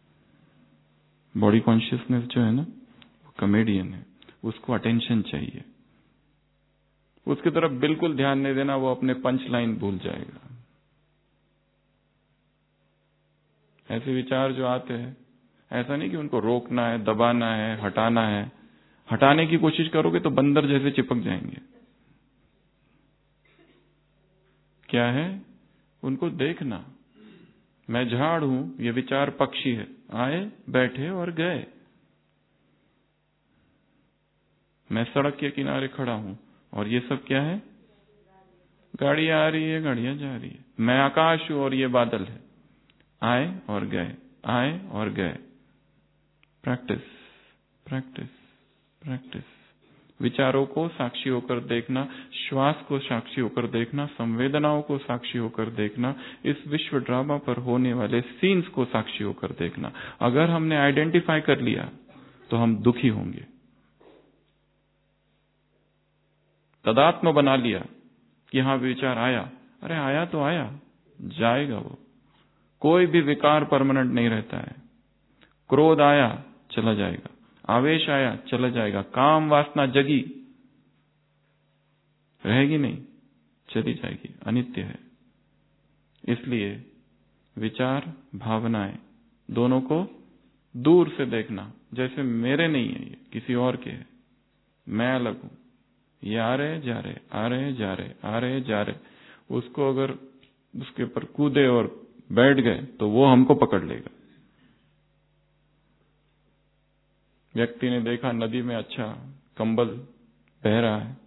Body consciousness जो है ना वो कॉमेडियन है, उसको अटेंशन चाहिए। उसकी तरफ बिल्कुल ध्यान नहीं देना, वो अपने पंच लाइन भूल जाएगा। ऐसे विचार जो आते हैं, ऐसा नहीं कि उनको रोकना है, दबाना है, हटाना है। हटाने की कोशिश करोगे तो बंदर जैसे चिपक जाएंगे। क्या है? उनको देखना, मैं झाड़ हूं, ये विचार पक्षी है, आए, बैठे और गए। मैं सड़क के किनारे खड़ा हूं और ये सब क्या है? गाड़ियां आ रही है, गाड़ियां जा रही है। मैं आकाश हूं और ये बादल है, आए और गए, आए और गए। Practice, practice, practice. विचारों को साक्षी होकर देखना, श्वास को साक्षी होकर देखना, संवेदनाओं को साक्षी होकर देखना, इस विश्व ड्रामा पर होने वाले सीन्स को साक्षी होकर देखना। अगर हमने आइडेंटिफाई कर लिया तो हम दुखी होंगे। तदात्म बना लिया कि हाँ विचार आया, अरे आया तो आया, जाएगा वो। कोई भी विकार परमानेंट नहीं रहता है। क्रोध आया, चला जाएगा। आवेश आया, चला जाएगा। काम वासना जगी, रहेगी नहीं, चली जाएगी, अनित्य है। इसलिए विचार, भावनाएं दोनों को दूर से देखना, जैसे मेरे नहीं है, ये किसी और के है, मैं अलग हूं। ये आ रहे जा रहे, आ रहे जा रहे, आ रहे जा रहे। उसको अगर उसके ऊपर कूदे और बैठ गए तो वो हमको पकड़ लेगा। व्यक्ति ने देखा नदी में अच्छा कंबल बह रहा है,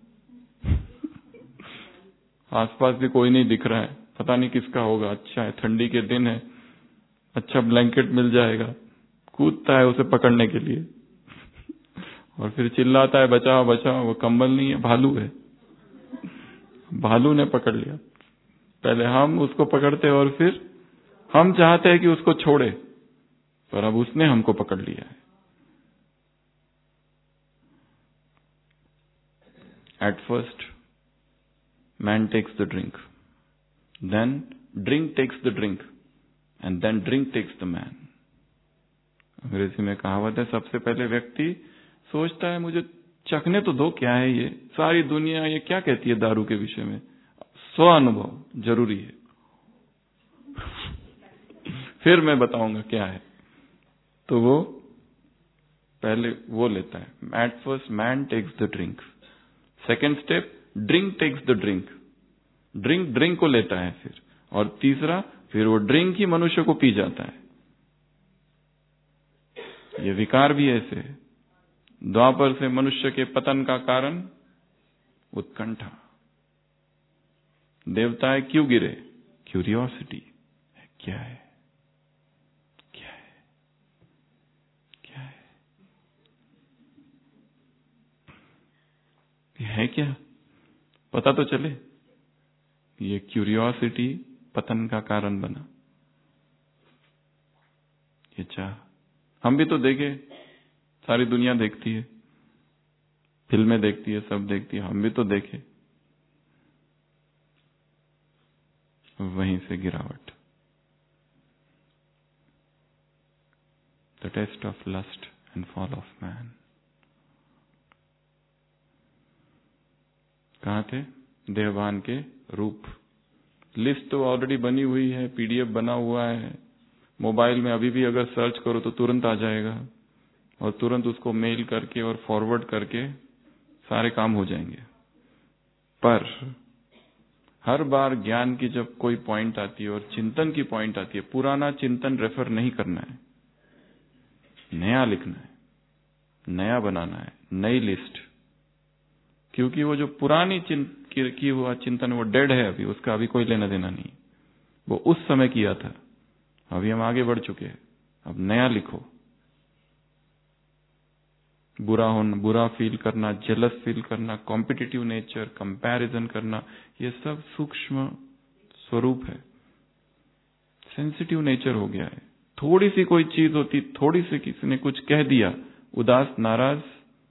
आसपास भी कोई नहीं दिख रहा है, पता नहीं किसका होगा, अच्छा है, ठंडी के दिन है, अच्छा ब्लैंकेट मिल जाएगा। कूदता है उसे पकड़ने के लिए और फिर चिल्लाता है, बचाओ बचाओ। वो कंबल नहीं है, भालू है। भालू ने पकड़ लिया। पहले हम उसको पकड़ते और फिर हम चाहते हैं कि उसको छोड़े, पर अब उसने हमको पकड़ लिया है। At first, man takes the drink, then drink takes the drink, and then drink takes the man. अंग्रेजी में कहावत है, सबसे पहले व्यक्ति सोचता है मुझे चखने तो दो, क्या है ये, सारी दुनिया ये क्या कहती है दारू के विषय में, स्व अनुभव जरूरी है, फिर मैं बताऊंगा क्या है। तो वो पहले वो लेता है। At first man takes the drink, second step drink takes the drink, drink को लेता है फिर, और तीसरा फिर वो ड्रिंक ही मनुष्य को पी जाता है। ये विकार भी ऐसे। द्वापर से मनुष्य के पतन का कारण उत्कंठा। देवताएं क्यों गिरे? क्यूरियोसिटी। क्या है, क्या है, क्या है, ये है क्या, पता तो चले। ये क्यूरियोसिटी पतन का कारण बना। ये चाह हम भी तो देखे, सारी दुनिया देखती है, फिल्में देखती है, सब देखती है, हम भी तो देखे। वहीं से गिरावट। The test of lust and fall of man. कहां थे? देहभान के रूप। लिस्ट तो ऑलरेडी बनी हुई है, पीडीएफ बना हुआ है, मोबाइल में अभी भी अगर सर्च करो तो तुरंत आ जाएगा, और तुरंत उसको मेल करके और फॉरवर्ड करके सारे काम हो जाएंगे। पर हर बार ज्ञान की जब कोई पॉइंट आती है और चिंतन की पॉइंट आती है, पुराना चिंतन रेफर नहीं करना है, नया लिखना है, नया बनाना है, नई लिस्ट। क्योंकि वो जो पुरानी की हुआ चिंतन वो डेड है, अभी उसका अभी कोई लेना देना नहीं। वो उस समय किया था, अभी हम आगे बढ़ चुके हैं, अब नया लिखो। बुरा होना, बुरा फील करना, जेलस फील करना, कॉम्पिटिटिव नेचर, कंपैरिजन करना, ये सब सूक्ष्म स्वरूप है, सेंसिटिव नेचर हो गया है। थोड़ी सी कोई चीज होती, थोड़ी सी किसी ने कुछ कह दिया, उदास, नाराज,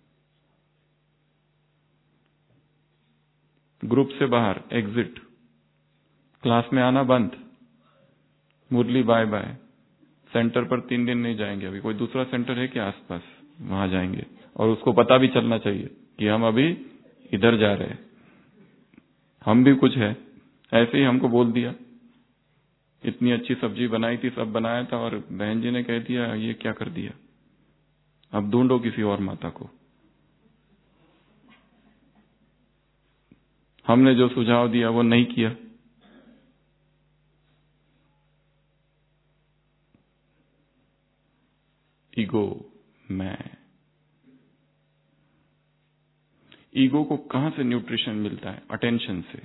ग्रुप से बाहर, एग्जिट, क्लास में आना बंद, मुरली बाय बाय, सेंटर पर 3 दिन नहीं जाएंगे। अभी कोई दूसरा सेंटर है क्या आसपास, वहां जाएंगे, और उसको पता भी चलना चाहिए कि हम अभी इधर जा रहे हैं, हम भी कुछ है, ऐसे ही हमको बोल दिया। इतनी अच्छी सब्जी बनाई थी, सब बनाया था, और बहन जी ने कह दिया ये क्या कर दिया, अब ढूंढो किसी और माता को। हमने जो सुझाव दिया वो नहीं किया। ईगो, मैं। ईगो को कहां से न्यूट्रिशन मिलता है? अटेंशन से।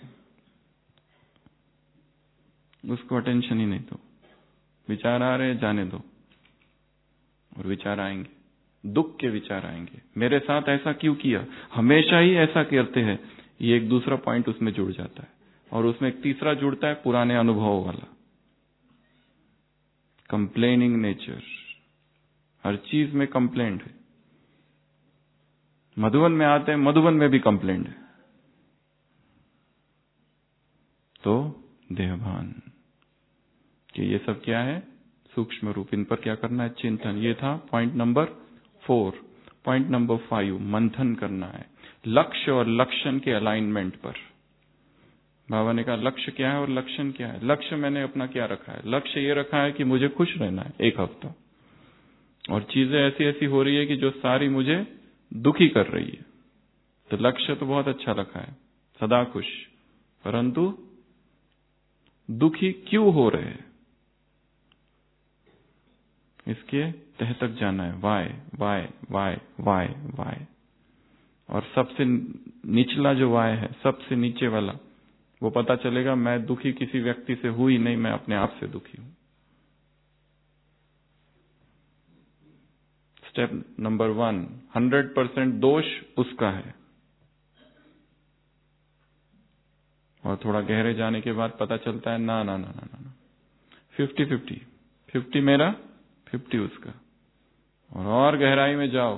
उसको अटेंशन ही नहीं दो। विचार आ रहे जाने दो, और विचार आएंगे, दुख के विचार आएंगे। मेरे साथ ऐसा क्यों किया, हमेशा ही ऐसा करते हैं। ये एक दूसरा पॉइंट उसमें जुड़ जाता है, और उसमें एक तीसरा जुड़ता है, पुराने अनुभव वाला, कंप्लेनिंग नेचर। हर चीज में कंप्लेंट है। मधुबन में आते हैं, मधुबन में भी कंप्लेंट है। तो देहभान कि ये सब क्या है? सूक्ष्म रूप। इन पर क्या करना है? चिंतन। ये था पॉइंट नंबर 4। पॉइंट नंबर 5, मंथन करना है लक्ष्य और लक्षण के अलाइनमेंट पर। बाबा ने कहा लक्ष्य क्या है और लक्षण क्या है। लक्ष्य मैंने अपना क्या रखा है? लक्ष्य ये रखा है कि मुझे खुश रहना है 1 हफ्ता, और चीजें ऐसी ऐसी हो रही है कि जो सारी मुझे दुखी कर रही है। तो लक्ष्य तो बहुत अच्छा रखा है, सदा खुश, परंतु दुखी क्यों हो रहे हैं, इसके तह तक जाना है। वाय वाय वाय वाय वाय। और सबसे निचला जो वाय है, सबसे नीचे वाला, वो पता चलेगा मैं दुखी किसी व्यक्ति से हुई नहीं, मैं अपने आप से दुखी हूं। स्टेप नंबर 1, 100% दोष उसका है। और थोड़ा गहरे जाने के बाद पता चलता है ना ना ना ना ना, 50-50, 50 मेरा, 50 उसका। और गहराई में जाओ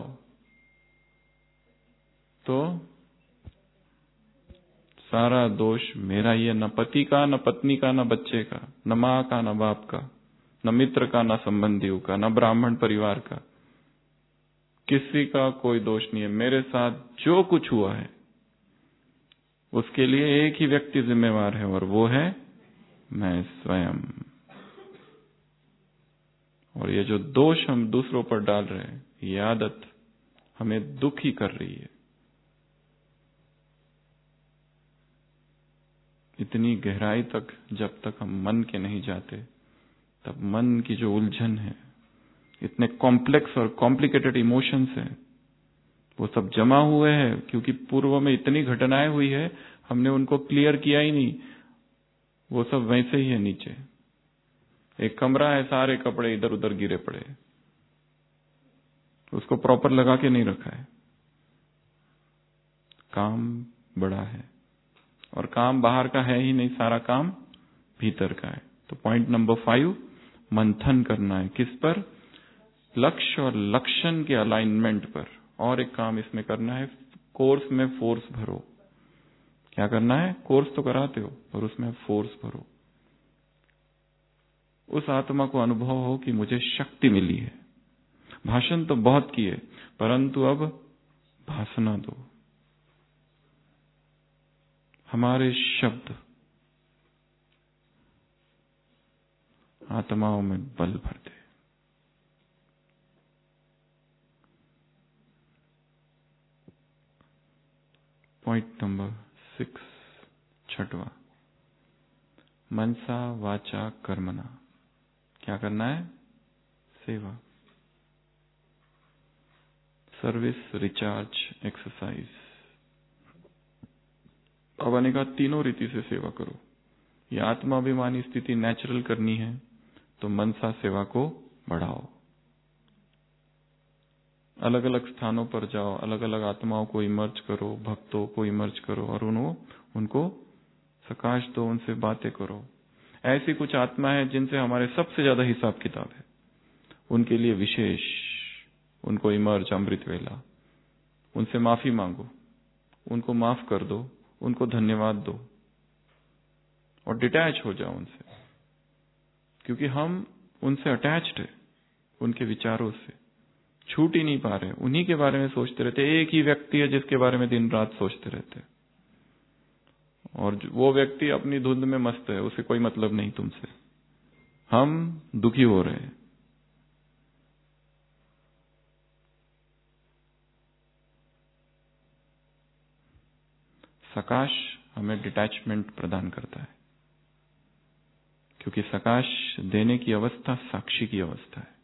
तो सारा दोष मेरा ही है। न पति का, न पत्नी का, न बच्चे का, न माँ का, न बाप का, न मित्र का, न संबंधियों का, न ब्राह्मण परिवार का। किसी का कोई दोष नहीं है। मेरे साथ जो कुछ हुआ है उसके लिए एक ही व्यक्ति जिम्मेवार है, और वो है मैं स्वयं। और ये जो दोष हम दूसरों पर डाल रहे हैं, ये आदत हमें दुखी कर रही है। इतनी गहराई तक जब तक हम मन के नहीं जाते, तब मन की जो उलझन है, इतने कॉम्प्लेक्स और कॉम्प्लिकेटेड इमोशंस हैं, वो सब जमा हुए हैं क्योंकि पूर्व में इतनी घटनाएं हुई है, हमने उनको क्लियर किया ही नहीं। वो सब वैसे ही है नीचे। एक कमरा है, सारे कपड़े इधर उधर गिरे पड़े, उसको प्रॉपर लगा के नहीं रखा है। काम बड़ा है, और काम बाहर का है ही नहीं, सारा काम भीतर का है। तो पॉइंट नंबर 5, मंथन करना है। किस पर? लक्ष्य और लक्षण के अलाइनमेंट पर। और एक काम इसमें करना है, कोर्स में फोर्स भरो। क्या करना है? कोर्स तो कराते हो, और उसमें फोर्स भरो। उस आत्मा को अनुभव हो कि मुझे शक्ति मिली है। भाषण तो बहुत किए, परंतु अब भाषणा दो। हमारे शब्द आत्माओं में बल भर दे। पॉइंट नंबर 6, 6वां, मनसा वाचा कर्मणा। क्या करना है? सेवा, सर्विस, रिचार्ज, एक्सरसाइज। बाबा ने कहा तीनों रीति से सेवा करो। ये आत्माभिमानी स्थिति नेचुरल करनी है तो मनसा सेवा को बढ़ाओ। अलग अलग स्थानों पर जाओ, अलग अलग आत्माओं को इमर्ज करो, भक्तों को इमर्ज करो, और उनको सकाश दो, उनसे बातें करो। ऐसी कुछ आत्मा है जिनसे हमारे सबसे ज्यादा हिसाब किताब है, उनके लिए विशेष, उनको इमर्ज अमृत वेला, उनसे माफी मांगो, उनको माफ कर दो, उनको धन्यवाद दो, और डिटैच हो जाओ उनसे, क्योंकि हम उनसे अटैच्ड है, उनके विचारों से छूट ही नहीं पा रहे। उन्हीं के बारे में सोचते रहते। एक ही व्यक्ति है जिसके बारे में दिन रात सोचते रहते, और वो व्यक्ति अपनी धुंध में मस्त है, उसे कोई मतलब नहीं तुमसे। हम दुखी हो रहे हैं। सकाश हमें डिटैचमेंट प्रदान करता है, क्योंकि सकाश देने की अवस्था साक्षी की अवस्था है।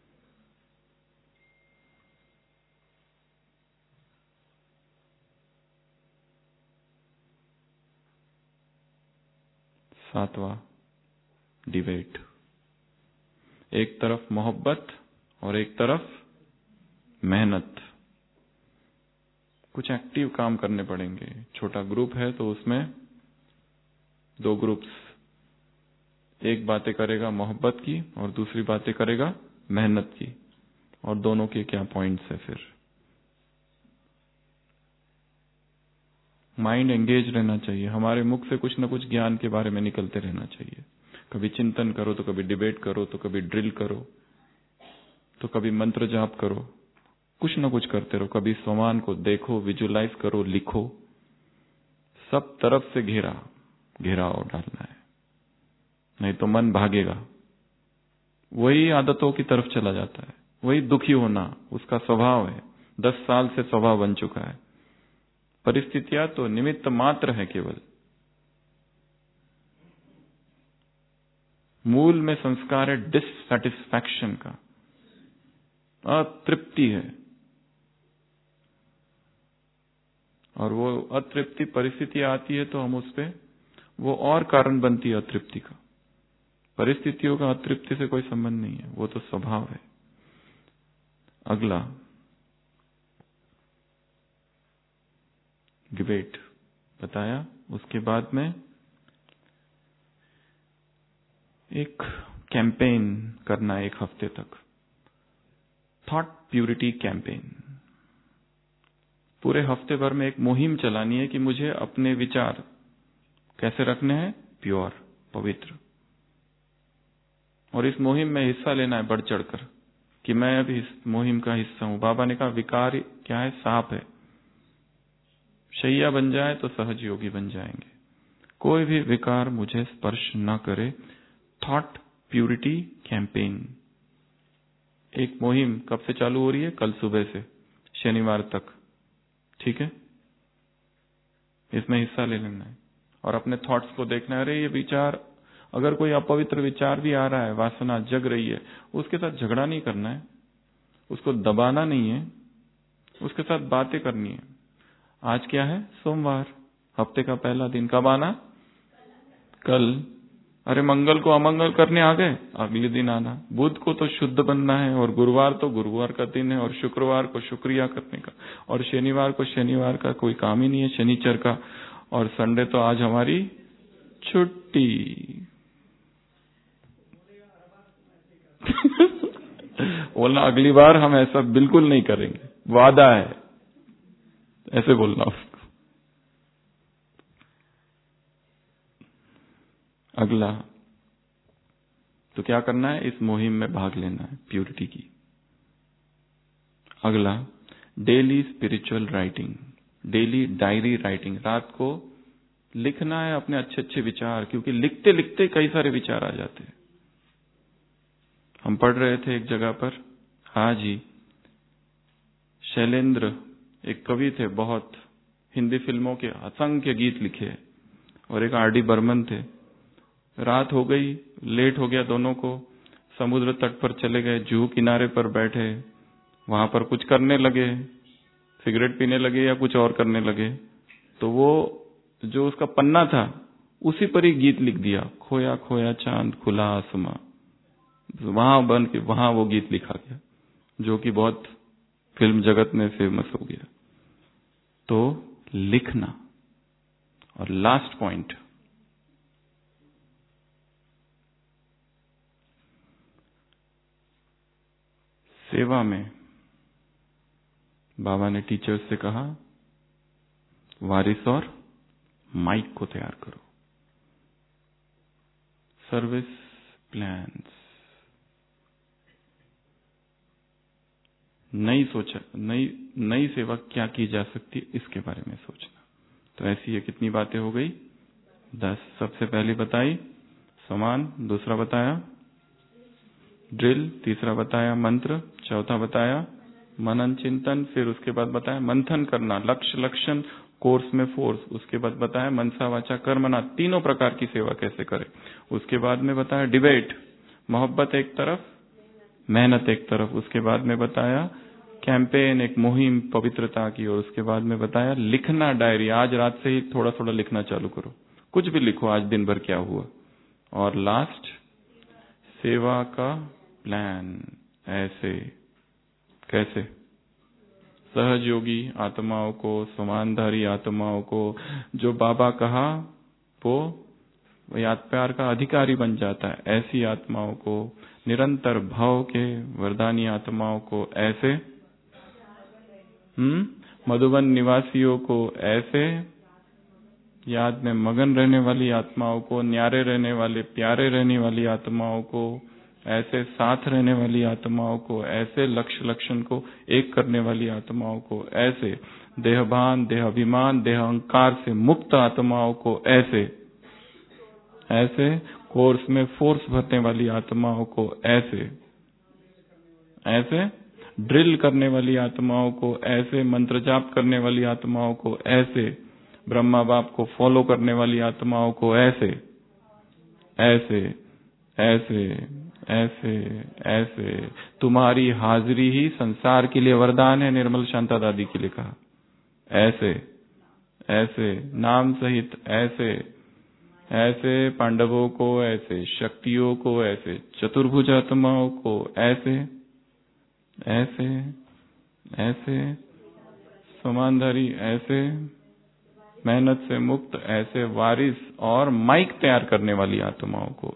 सातवां डिबेट, एक तरफ मोहब्बत और एक तरफ मेहनत। कुछ एक्टिव काम करने पड़ेंगे। छोटा ग्रुप है तो उसमें 2 ग्रुप्स, एक बातें करेगा मोहब्बत की और दूसरी बातें करेगा मेहनत की, और दोनों के क्या पॉइंट्स है। फिर माइंड एंगेज रहना चाहिए। हमारे मुख से कुछ न कुछ ज्ञान के बारे में निकलते रहना चाहिए। कभी चिंतन करो तो कभी डिबेट करो तो कभी ड्रिल करो तो कभी मंत्र जाप करो, कुछ न कुछ करते रहो। कभी स्वमान को देखो, विजुलाइज करो, लिखो। सब तरफ से घेराव डालना है, नहीं तो मन भागेगा। वही आदतों की तरफ चला जाता है। वही दुखी होना उसका स्वभाव है। 10 साल से स्वभाव बन चुका है। परिस्थितियां तो निमित्त मात्र है केवल। मूल में संस्कार है डिससैटिस्फैक्शन का, अतृप्ति है। और वो अतृप्ति परिस्थितियां आती है तो हम उस पे वो और कारण बनती है अतृप्ति का। परिस्थितियों का अतृप्ति से कोई संबंध नहीं है, वो तो स्वभाव है। अगला डिबेट बताया। उसके बाद में एक कैंपेन करना है 1 हफ्ते तक, थॉट प्यूरिटी कैंपेन। पूरे हफ्ते भर में एक मुहिम चलानी है कि मुझे अपने विचार कैसे रखने हैं, प्योर, पवित्र। और इस मुहिम में हिस्सा लेना है बढ़ चढ़कर, कि मैं अभी इस मुहिम का हिस्सा हूं। बाबा ने कहा विकार क्या है, सांप है। शैया बन जाए तो सहज योगी बन जाएंगे। कोई भी विकार मुझे स्पर्श न करे। थॉट प्यूरिटी कैंपेन, एक मुहिम कब से चालू हो रही है? कल सुबह से शनिवार तक, ठीक है? इसमें हिस्सा ले लेना है और अपने थॉट्स को देखना है। अरे ये विचार, अगर कोई अपवित्र विचार भी आ रहा है, वासना जग रही है, उसके साथ झगड़ा नहीं करना है, उसको दबाना नहीं है, उसके साथ बातें करनी है। आज क्या है? सोमवार, हफ्ते का पहला दिन। कब आना? कल। अरे मंगल को अमंगल करने आ गए, अगले दिन आना। बुध को तो शुद्ध बनना है, और गुरुवार तो गुरुवार का दिन है, और शुक्रवार को शुक्रिया करने का, और शनिवार को शनिवार का कोई काम ही नहीं है, शनिचर का, और संडे तो आज हमारी छुट्टी। बोलना अगली बार हम ऐसा बिल्कुल नहीं करेंगे, वादा है, ऐसे बोलना उसको। अगला तो क्या करना है? इस मुहिम में भाग लेना है प्यूरिटी की। अगला daily spiritual writing, daily diary writing. रात को लिखना है अपने अच्छे अच्छे विचार, क्योंकि लिखते लिखते कई सारे विचार आ जाते हैं। हम पढ़ रहे थे एक जगह पर, हाँ जी, शैलेंद्र एक कवि थे, बहुत हिंदी फिल्मों के असंख्य गीत लिखे, और एक आर डी बर्मन थे। रात हो गई, लेट हो गया दोनों को, समुद्र तट पर चले गए, जुहू किनारे पर बैठे, वहां पर कुछ करने लगे, सिगरेट पीने लगे या कुछ और करने लगे। तो वो जो उसका पन्ना था उसी पर ही गीत लिख दिया, खोया खोया चांद खुला आसमां। वहां बन के वहां वो गीत लिखा गया, जो कि बहुत फिल्म जगत में फेमस हो गया। तो लिखना। और लास्ट पॉइंट, सेवा में बाबा ने टीचर्स से कहा वारिस और माइक को तैयार करो। सर्विस प्लान्स, नई सेवा क्या की जा सकती है, इसके बारे में सोचना। तो ऐसी ये कितनी बातें हो गई? 10। सबसे पहले बताई समान, दूसरा बताया ड्रिल, तीसरा बताया मंत्र, चौथा बताया मनन चिंतन, फिर उसके बाद बताया मंथन करना, लक्ष्य लक्षण, कोर्स में फोर्स, उसके बाद बताया मनसा वाचा कर्मणा, तीनों प्रकार की सेवा कैसे करें। उसके बाद में बताया डिबेट, मोहब्बत एक तरफ, मेहनत एक तरफ। उसके बाद में बताया कैंपेन, एक मुहिम पवित्रता की। और उसके बाद में बताया लिखना डायरी, आज रात से ही थोड़ा थोड़ा लिखना चालू करो, कुछ भी लिखो आज दिन भर क्या हुआ। और लास्ट सेवा का प्लान, ऐसे कैसे सहज योगी आत्माओं को, समानधारी आत्माओं को, जो बाबा कहा वो याद प्यार का अधिकारी बन जाता है, ऐसी आत्माओं को, निरंतर भाव के वरदानी आत्माओं को, ऐसे मधुबन निवासियों को, ऐसे याद में मगन रहने वाली आत्माओं को, न्यारे रहने वाले प्यारे रहने वाली आत्माओं को, ऐसे साथ रहने वाली आत्माओं को, ऐसे लक्ष्य लक्षण को एक करने वाली आत्माओं को, ऐसे देहभान, देहाभिमान, देह अहंकार से मुक्त आत्माओं को, ऐसे कोर्स में फोर्स भरने वाली आत्माओं को, ऐसे ड्रिल करने वाली आत्माओं को, ऐसे मंत्र जाप करने वाली आत्माओं को, ऐसे ब्रह्मा बाप को फॉलो करने वाली आत्माओं को, ऐसे ऐसे तुम्हारी हाजिरी ही संसार के लिए वरदान है, निर्मल शांता दादी के लिए कहा। ऐसे नाम सहित, ऐसे पांडवों को, ऐसे शक्तियों को, ऐसे चतुर्भुज आत्माओं को, ऐसे समानधारी, ऐसे मेहनत से मुक्त, ऐसे वारिस और माइक तैयार करने वाली आत्माओं को,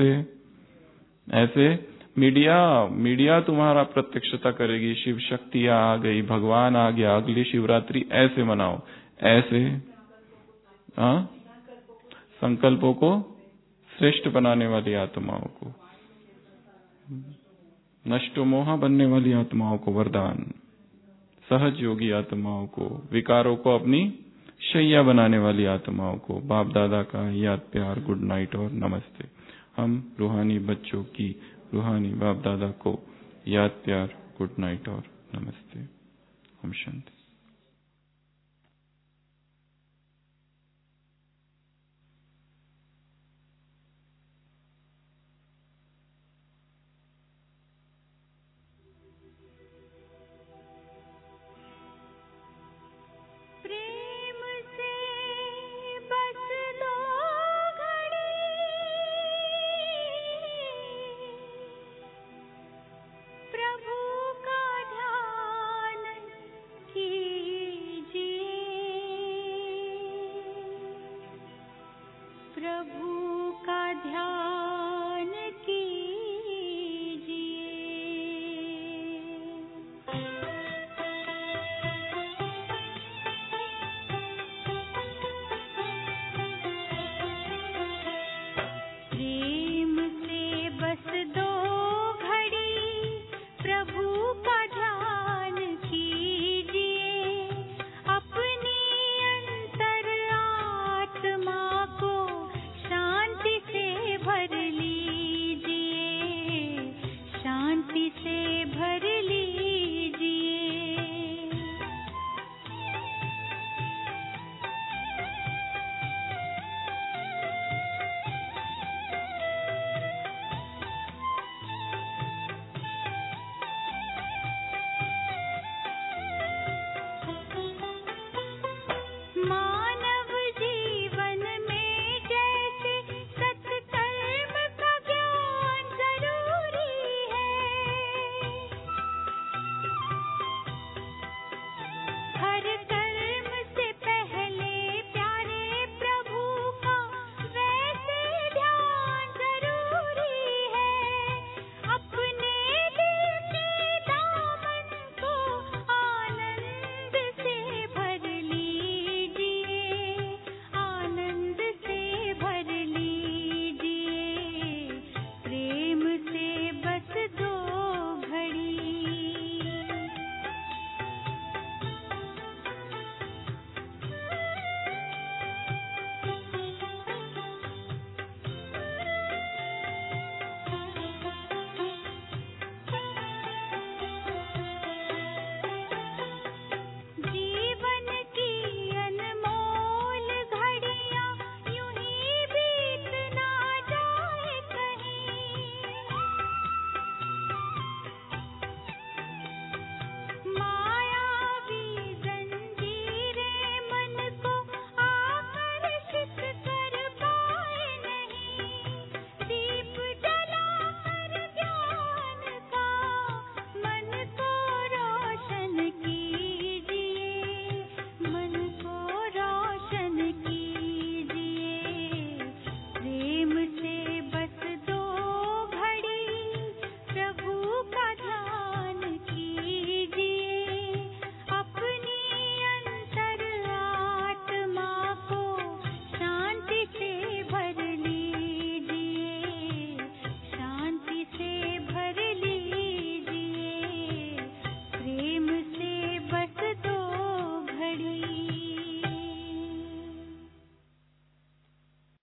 ऐसे मीडिया तुम्हारा प्रत्यक्षता करेगी, शिव शक्ति आ गई, भगवान आ गया, अगली शिवरात्रि ऐसे मनाओ, ऐसे संकल्पों को श्रेष्ठ बनाने वाली आत्माओं को, नष्ट मोह बनने वाली आत्माओं को वरदान, सहज योगी आत्माओं को, विकारों को अपनी शैया बनाने वाली आत्माओं को बाप दादा का याद प्यार गुड नाइट और नमस्ते। हम रूहानी बच्चों की रूहानी बाप दादा को याद प्यार गुड नाइट और नमस्ते। ओम शांति।